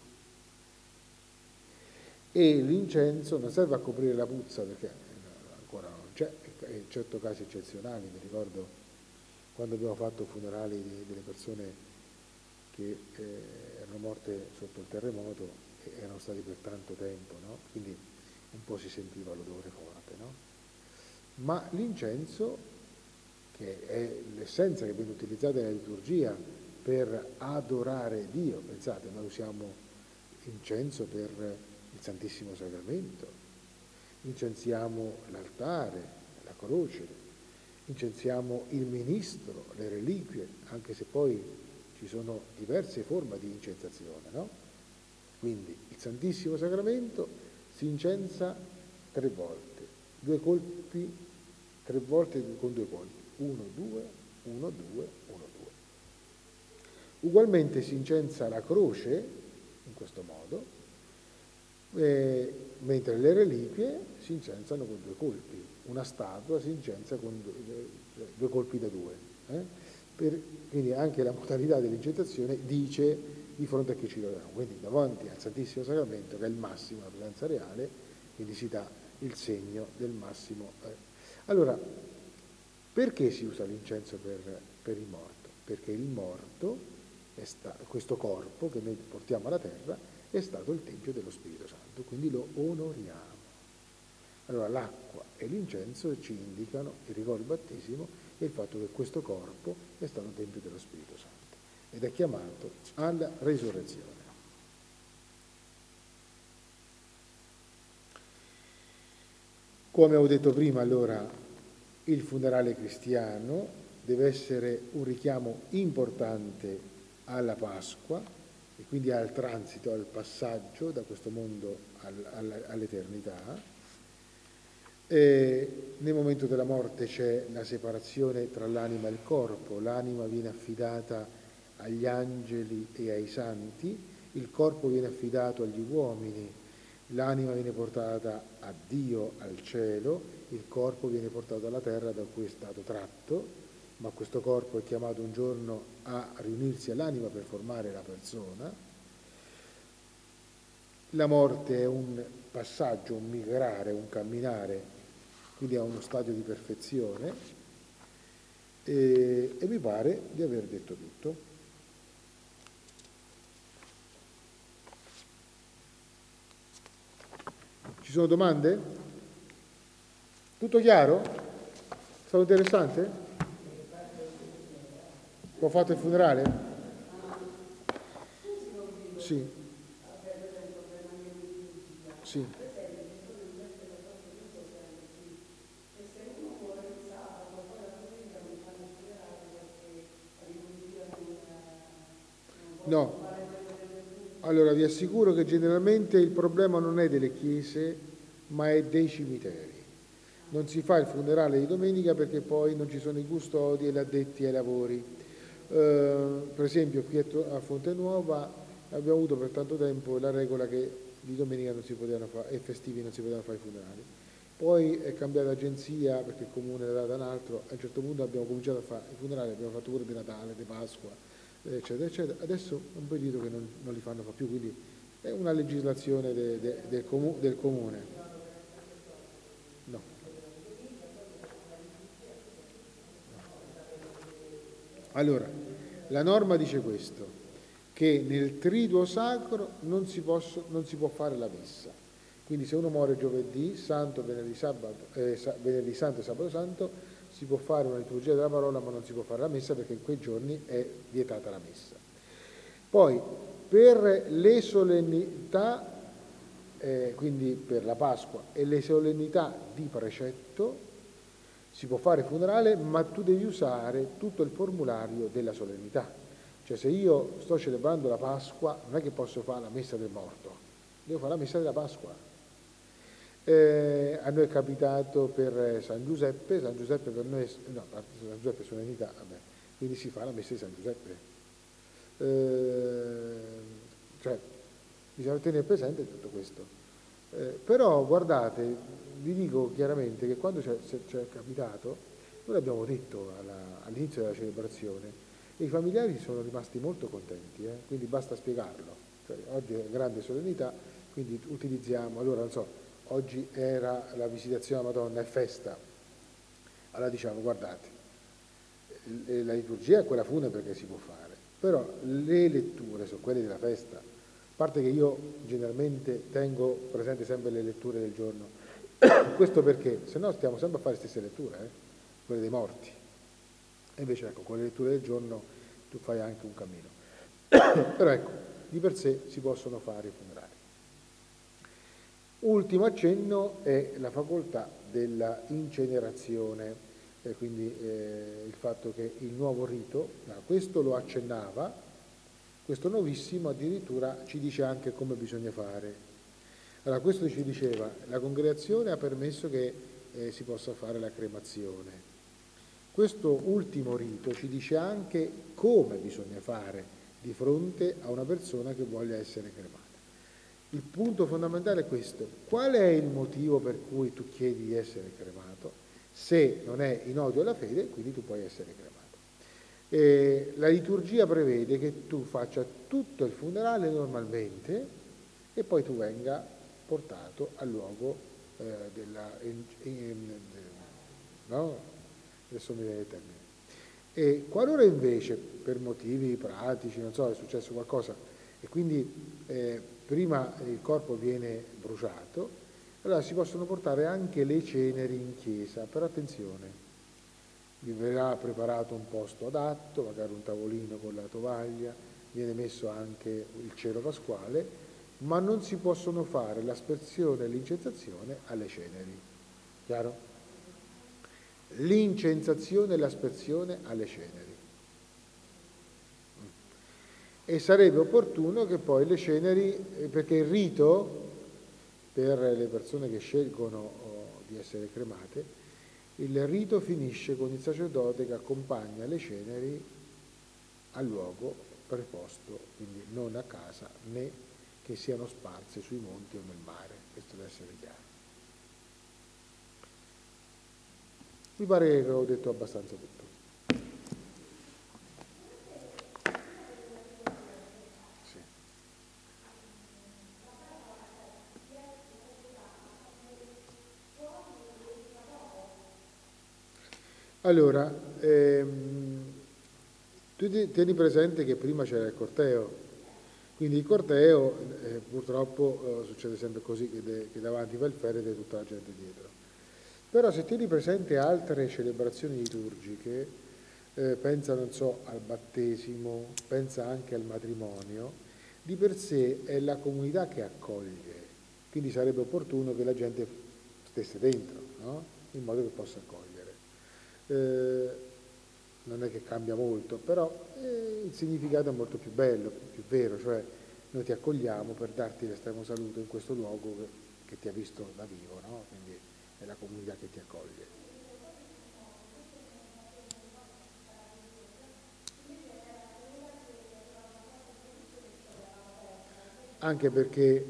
[SPEAKER 1] E l'incenso non serve a coprire la puzza, perché ancora non c'è, in certi casi eccezionali. Mi ricordo quando abbiamo fatto funerali delle persone che erano morte sotto il terremoto e erano stati per tanto tempo, no? Quindi un po' si sentiva l'odore forte, no? Ma l'incenso, che è l'essenza che viene utilizzata nella liturgia per adorare Dio, pensate, noi usiamo incenso per il Santissimo Sacramento, incensiamo l'altare, la croce, incensiamo il ministro, le reliquie, anche se poi ci sono diverse forme di incensazione, no? Quindi il Santissimo Sacramento si incensa 3 volte, 2 colpi, 3 volte con 2 colpi, 1, 2, 1, 2, 1, 2. Ugualmente si incensa la croce, in questo modo, mentre le reliquie si incensano con 2 colpi. Una statua si incensa con 2 colpi da 2. Quindi anche la modalità dell'incensazione dice di fronte a chi ci troviamo, quindi davanti al Santissimo Sacramento, che è il massimo, la presenza reale, quindi si dà il segno del massimo. Allora, perché si usa l'incenso per il morto? Perché il morto, questo corpo che noi portiamo alla terra, è stato il Tempio dello Spirito Santo, quindi lo onoriamo. Allora l'acqua e l'incenso ci indicano il ricordo del battesimo e il fatto che questo corpo è stato il Tempio dello Spirito Santo ed è chiamato alla resurrezione. Come ho detto prima, allora, il funerale cristiano deve essere un richiamo importante alla Pasqua e quindi al transito, al passaggio da questo mondo all'eternità. Nel momento della morte c'è la separazione tra l'anima e il corpo, l'anima viene affidata agli angeli e ai santi, il corpo viene affidato agli uomini, l'anima viene portata a Dio, al cielo, il corpo viene portato alla terra da cui è stato tratto, ma questo corpo è chiamato un giorno a riunirsi all'anima per formare la persona. La morte è un passaggio, un migrare, un camminare, quindi a uno stadio di perfezione, e mi pare di aver detto tutto. Ci sono domande? Tutto chiaro? È stato interessante? Ho fatto il funerale? Sì. Sì. No, allora vi assicuro che generalmente il problema non è delle chiese, ma è dei cimiteri. Non si fa il funerale di domenica perché poi non ci sono i custodi e gli addetti ai lavori. Per esempio qui a Fonte Nuova abbiamo avuto per tanto tempo la regola che di domenica non si potevano fare e festivi non si potevano fare i funerali. Poi è cambiata agenzia perché il comune l'ha data un altro, a un certo punto abbiamo cominciato a fare i funerali, abbiamo fatto pure di Natale, di Pasqua, eccetera, eccetera. Adesso è un periodo che non li fanno più, quindi è una legislazione del comune. No. Allora, la norma dice questo, che nel triduo sacro non si può fare la messa. Quindi se uno muore giovedì santo, venerdì santo e sabato santo, si può fare una liturgia della parola, ma non si può fare la messa perché in quei giorni è vietata la messa. Poi, per le solennità, quindi per la Pasqua e le solennità di precetto, si può fare funerale, ma tu devi usare tutto il formulario della solennità. Cioè se io sto celebrando la Pasqua, non è che posso fare la messa del morto, devo fare la messa della Pasqua. A noi è capitato per San Giuseppe per noi, no, San Giuseppe è solennità, vabbè, quindi si fa la messa di San Giuseppe. Cioè, bisogna tenere presente tutto questo. Però guardate, vi dico chiaramente che quando ci è capitato, noi l'abbiamo detto all'inizio della celebrazione, e i familiari sono rimasti molto contenti, quindi basta spiegarlo. Cioè, oggi è grande solennità, quindi utilizziamo, allora non so, oggi era la visitazione alla Madonna, è festa, allora diciamo guardate, la liturgia è quella funebre che si può fare, però le letture sono quelle della festa, a parte che io generalmente tengo presente sempre le letture del giorno, questo perché se no stiamo sempre a fare le stesse letture, quelle dei morti, e invece ecco, con le letture del giorno tu fai anche un cammino, però ecco, di per sé si possono fare i funerali. Ultimo accenno è la facoltà della incenerazione, quindi il fatto che il nuovo rito, questo lo accennava, questo nuovissimo addirittura ci dice anche come bisogna fare. Allora questo ci diceva, la congregazione ha permesso che si possa fare la cremazione. Questo ultimo rito ci dice anche come bisogna fare di fronte a una persona che voglia essere cremata. Il punto fondamentale è questo: qual è il motivo per cui tu chiedi di essere cremato? Se non è in odio alla fede, quindi tu puoi essere cremato. La liturgia prevede che tu faccia tutto il funerale normalmente e poi tu venga portato al luogo no? Adesso mi viene il termine. E qualora invece per motivi pratici, non so, è successo qualcosa e quindi prima il corpo viene bruciato, allora si possono portare anche le ceneri in chiesa, però attenzione, vi verrà preparato un posto adatto, magari un tavolino con la tovaglia, viene messo anche il cero pasquale, ma non si possono fare l'aspersione e l'incensazione alle ceneri. Chiaro? L'incensazione e l'aspersione alle ceneri. E sarebbe opportuno che poi le ceneri, perché il rito per le persone che scelgono di essere cremate, il rito finisce con il sacerdote che accompagna le ceneri al luogo preposto, quindi non a casa né che siano sparse sui monti o nel mare, questo deve essere chiaro. Mi pare che ho detto abbastanza tutto. Sì. Allora, tu tieni presente che prima c'era il corteo, quindi il corteo purtroppo succede sempre così che davanti va il feretro e tutta la gente dietro. Però se tieni presente altre celebrazioni liturgiche, pensa, non so, al battesimo, pensa anche al matrimonio, di per sé è la comunità che accoglie, quindi sarebbe opportuno che la gente stesse dentro, no? In modo che possa accogliere. non è che cambia molto, però il significato è molto più bello, più vero, cioè noi ti accogliamo per darti l'estremo saluto in questo luogo che ti ha visto da vivo, no? Quindi è la comunità che ti accoglie. Anche perché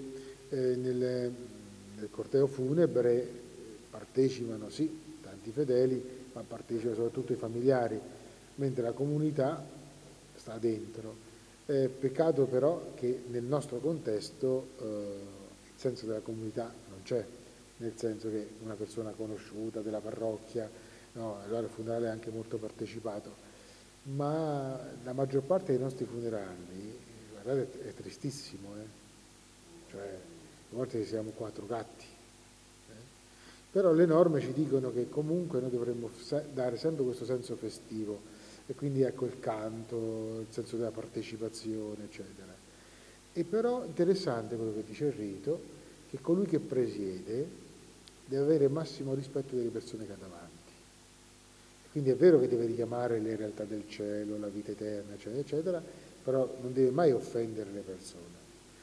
[SPEAKER 1] nel corteo funebre partecipano sì tanti fedeli, ma partecipano soprattutto i familiari, mentre la comunità sta dentro. Peccato però che nel nostro contesto il senso della comunità non c'è, nel senso che una persona conosciuta della parrocchia, no, allora il funerale è anche molto partecipato, ma la maggior parte dei nostri funerali, guardate, è tristissimo, cioè a volte siamo 4 gatti, però le norme ci dicono che comunque noi dovremmo dare sempre questo senso festivo e quindi ecco il canto, il senso della partecipazione, eccetera. E però interessante quello che dice il rito, che colui che presiede deve avere massimo rispetto delle persone che ha davanti. Quindi è vero che deve richiamare le realtà del cielo, la vita eterna, eccetera, eccetera, però non deve mai offendere le persone.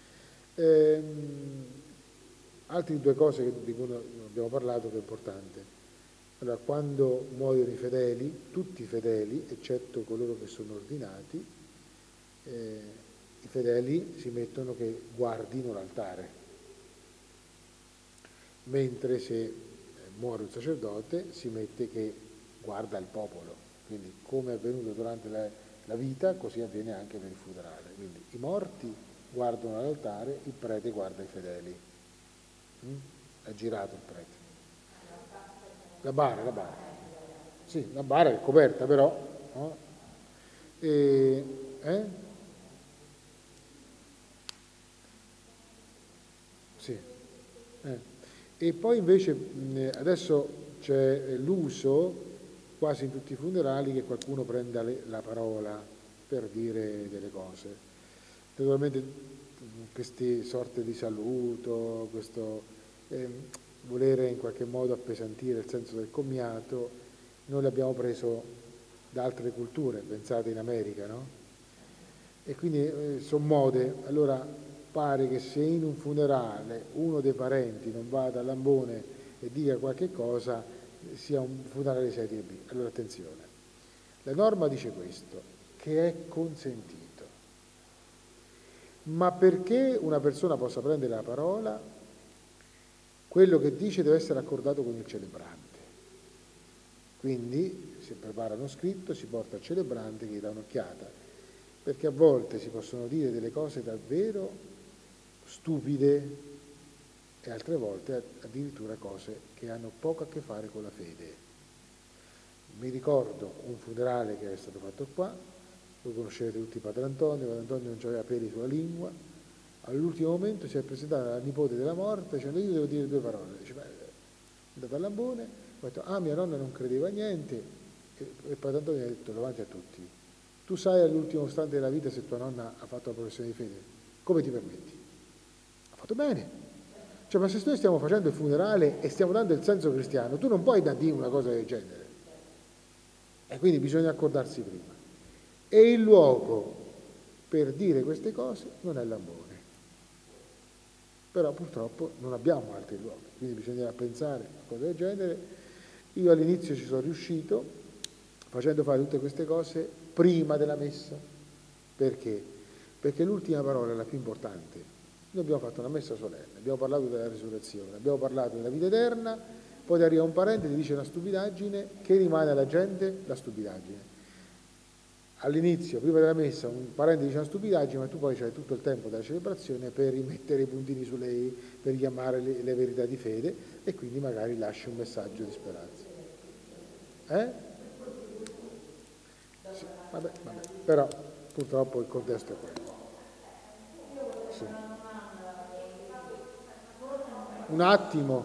[SPEAKER 1] Altre 2 cose di cui abbiamo parlato che è importante. Allora, quando muoiono i fedeli, tutti i fedeli, eccetto coloro che sono ordinati, i fedeli si mettono che guardino l'altare, mentre se muore un sacerdote si mette che guarda il popolo, quindi come è avvenuto durante la vita, così avviene anche per il funerale. Quindi i morti guardano l'altare, il prete guarda i fedeli. È girato il prete. La bara. Sì, la bara è coperta però. No? E, Sì. E poi invece adesso c'è l'uso quasi in tutti i funerali che qualcuno prenda la parola per dire delle cose. Naturalmente queste sorte di saluto, questo volere in qualche modo appesantire il senso del commiato, noi l'abbiamo preso da altre culture, pensate in America, no? E quindi sono mode. Allora pare che se in un funerale uno dei parenti non vada all'ambone e dica qualche cosa, sia un funerale di serie B. Allora attenzione, la norma dice questo, che è consentito, ma perché una persona possa prendere la parola, quello che dice deve essere accordato con il celebrante. Quindi si prepara uno scritto, si porta al celebrante che gli dà un'occhiata, perché a volte si possono dire delle cose davvero stupide e altre volte addirittura cose che hanno poco a che fare con la fede. Mi ricordo un funerale che è stato fatto qua, voi conoscete tutti Padre Antonio non aveva peli sulla lingua, all'ultimo momento si è presentata la nipote della morta dicendo io devo dire 2 parole, dice, è andato all'ambone, ha detto mia nonna non credeva a niente e Padre Antonio ha detto davanti a tutti, tu sai all'ultimo istante della vita se tua nonna ha fatto la professione di fede, come ti permetti? Ha fatto bene. Cioè, ma se noi stiamo facendo il funerale e stiamo dando il senso cristiano, tu non puoi da dire una cosa del genere. E quindi bisogna accordarsi prima. E il luogo per dire queste cose non è l'ambone. Però purtroppo non abbiamo altri luoghi, quindi bisognerà pensare a cose del genere. Io all'inizio ci sono riuscito facendo fare tutte queste cose prima della messa. Perché? Perché l'ultima parola è la più importante. Noi abbiamo fatto una messa solenne, abbiamo parlato della risurrezione, abbiamo parlato della vita eterna, poi arriva un parente e ti dice una stupidaggine, che rimane alla gente? La stupidaggine. All'inizio, prima della messa, un parente dice una stupidaggine, ma tu poi c'hai tutto il tempo della celebrazione per rimettere i puntini su lei, per richiamare le verità di fede e quindi magari lasci un messaggio di speranza. Sì, vabbè. Però purtroppo il contesto è quello. Sì. Un attimo.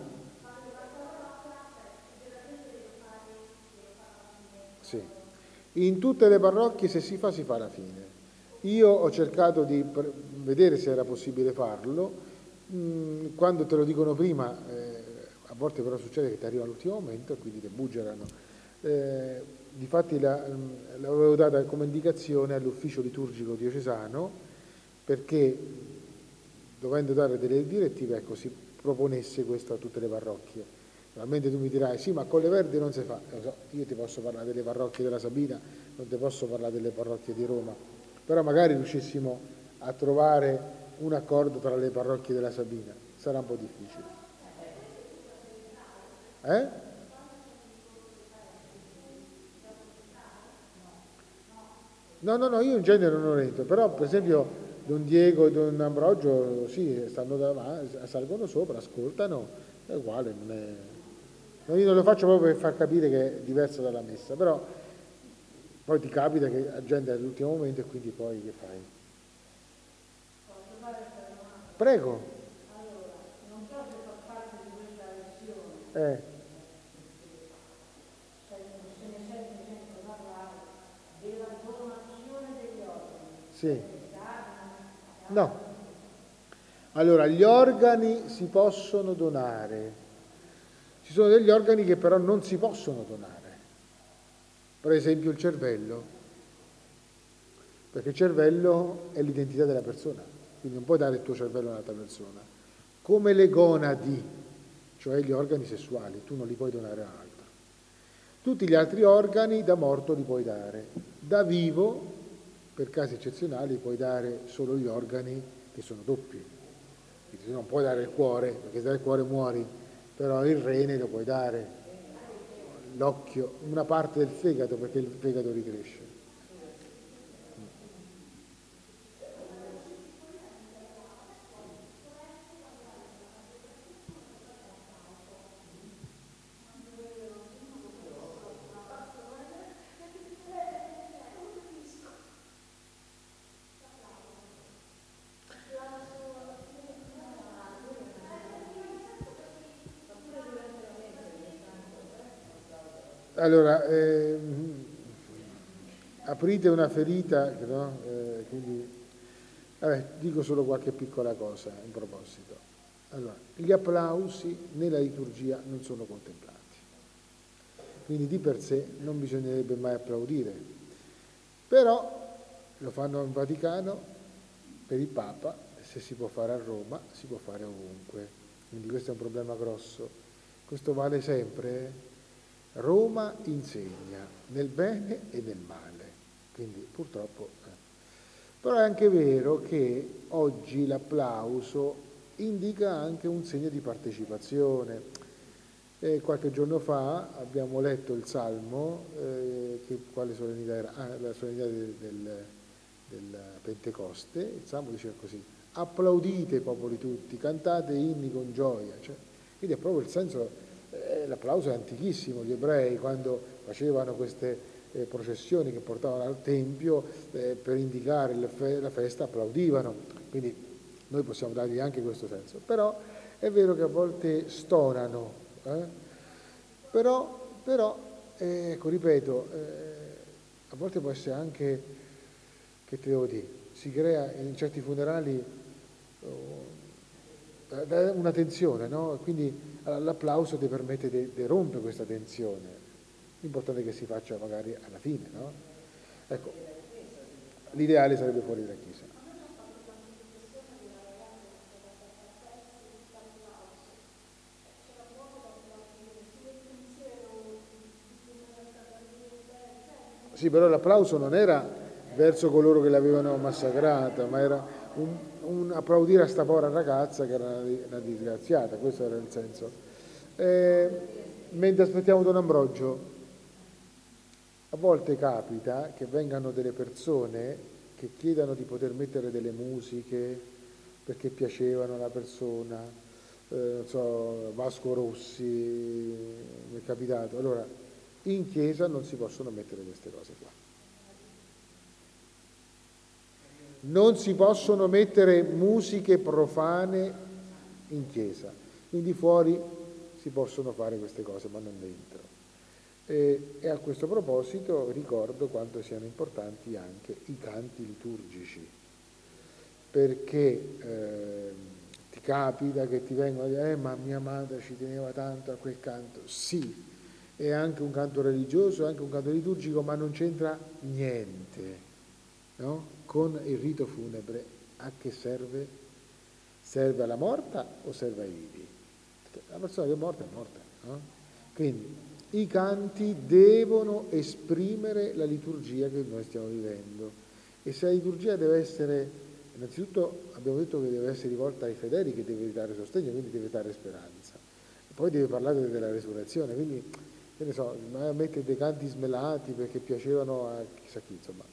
[SPEAKER 1] Sì. In tutte le parrocchie se si fa alla fine. Io ho cercato di vedere se era possibile farlo, quando te lo dicono prima, a volte però succede che ti arriva all'ultimo momento e quindi ti buggerano. difatti l'avevo data come indicazione all'ufficio liturgico diocesano, perché dovendo dare delle direttive, ecco, si proponesse questo a tutte le parrocchie. Naturalmente tu mi dirai, sì, ma con le Verdi non si fa. Lo so, io ti posso parlare delle parrocchie della Sabina, non ti posso parlare delle parrocchie di Roma, però magari riuscissimo a trovare un accordo tra le parrocchie della Sabina. Sarà un po' difficile. No, io in genere non entro, però per esempio Don Diego e Don Ambrogio sì, stanno davanti, salgono sopra, ascoltano, è uguale, non è... No, io non lo faccio proprio per far capire che è diverso dalla messa, però poi ti capita che la gente è all'ultimo momento e quindi poi che fai? Prego.
[SPEAKER 2] Allora, non so se fa parte di questa lezione, se ne sente sempre parlare della donazione degli organi.
[SPEAKER 1] Sì. No. Allora, gli organi si possono donare. Ci sono degli organi che però non si possono donare. Per esempio il cervello. Perché il cervello è l'identità della persona. Quindi non puoi dare il tuo cervello a un'altra persona. Come le gonadi, cioè gli organi sessuali, tu non li puoi donare a un'altra. Tutti gli altri organi da morto li puoi dare. Da vivo, per casi eccezionali, puoi dare solo gli organi che sono doppi. Quindi non puoi dare il cuore, perché se dai il cuore muori, però il rene lo puoi dare, l'occhio, una parte del fegato, perché il fegato ricresce. Allora, aprite una ferita, no? Quindi, dico solo qualche piccola cosa in proposito. Allora, gli applausi nella liturgia non sono contemplati, quindi di per sé non bisognerebbe mai applaudire, però lo fanno in Vaticano per il Papa, se si può fare a Roma si può fare ovunque, quindi questo è un problema grosso. Questo vale sempre. Roma insegna nel bene e nel male, quindi purtroppo. Però è anche vero che oggi l'applauso indica anche un segno di partecipazione. Qualche giorno fa abbiamo letto il Salmo, quale solennità era? La solennità del Pentecoste. Il Salmo diceva così: applaudite popoli tutti, cantate inni con gioia. Cioè, quindi è proprio il senso. L'applauso è antichissimo, gli ebrei quando facevano queste processioni che portavano al Tempio per indicare la festa applaudivano, quindi noi possiamo dargli anche questo senso, però è vero che a volte stonano, però ecco, ripeto, a volte può essere anche, che ti devo dire, si crea in certi funerali una tensione, no? Quindi l'applauso ti permette di rompere questa tensione. L'importante è che si faccia magari alla fine, no? Ecco, l'ideale sarebbe fuori dalla Chiesa. Sì, però l'applauso non era verso coloro che l'avevano massacrata, ma era un applaudire a sta povera ragazza che era una disgraziata, questo era il senso. Mentre aspettiamo Don Ambrogio, a volte capita che vengano delle persone che chiedano di poter mettere delle musiche perché piacevano alla persona, non so, Vasco Rossi, mi è capitato. Allora, in chiesa non si possono mettere queste cose qua. Non si possono mettere musiche profane in chiesa, quindi fuori si possono fare queste cose, ma non dentro. E a questo proposito ricordo quanto siano importanti anche i canti liturgici, perché ti capita che ti vengono a dire ma mia madre ci teneva tanto a quel canto. Sì, è anche un canto religioso, è anche un canto liturgico, ma non c'entra niente, no? Con il rito funebre. A che serve? Serve alla morta o serve ai vivi? La persona che è morta, no? Quindi i canti devono esprimere la liturgia che noi stiamo vivendo, e se la liturgia deve essere, innanzitutto abbiamo detto che deve essere rivolta ai fedeli, che deve dare sostegno, quindi deve dare speranza, poi deve parlare della resurrezione, quindi che ne so, mette dei canti smelati perché piacevano a chissà chi, insomma.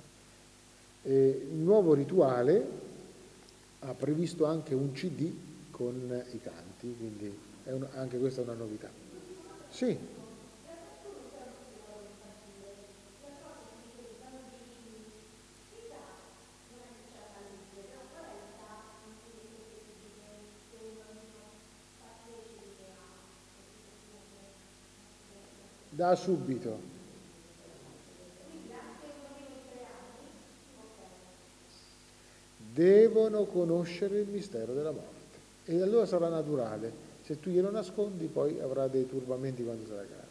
[SPEAKER 1] E il nuovo rituale ha previsto anche un CD con i canti, quindi anche questa è una novità. Sì. Da subito. Devono conoscere il mistero della morte e allora sarà naturale. Se tu glielo nascondi poi avrà dei turbamenti quando sarà grande.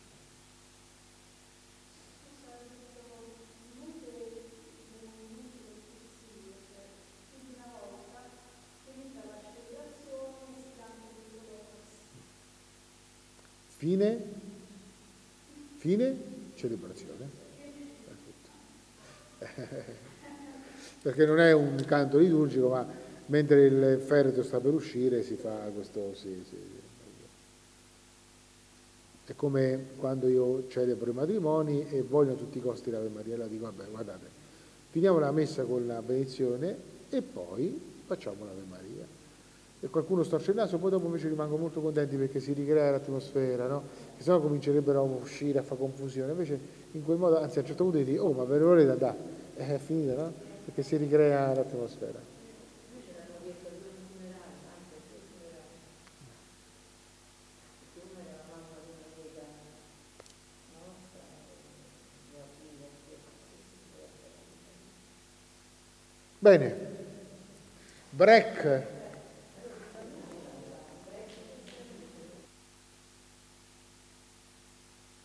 [SPEAKER 1] Fine? Fine? Celebrazione. Perché non è un canto liturgico, ma mentre il feretro sta per uscire si fa questo, sì. È come quando io celebro i matrimoni e voglio a tutti i costi l'Ave Maria, allora dico, vabbè, guardate, finiamo la messa con la benedizione e poi facciamo l'Ave Maria. E qualcuno storce il naso, poi dopo invece rimango molto contenti perché si ricrea l'atmosfera, no? Che sennò comincerebbero a uscire, a fare confusione. Invece in quel modo, anzi a un certo punto dici, oh, ma per ore da dà, è finita, no? Perché si ricrea l'atmosfera. Bene, break.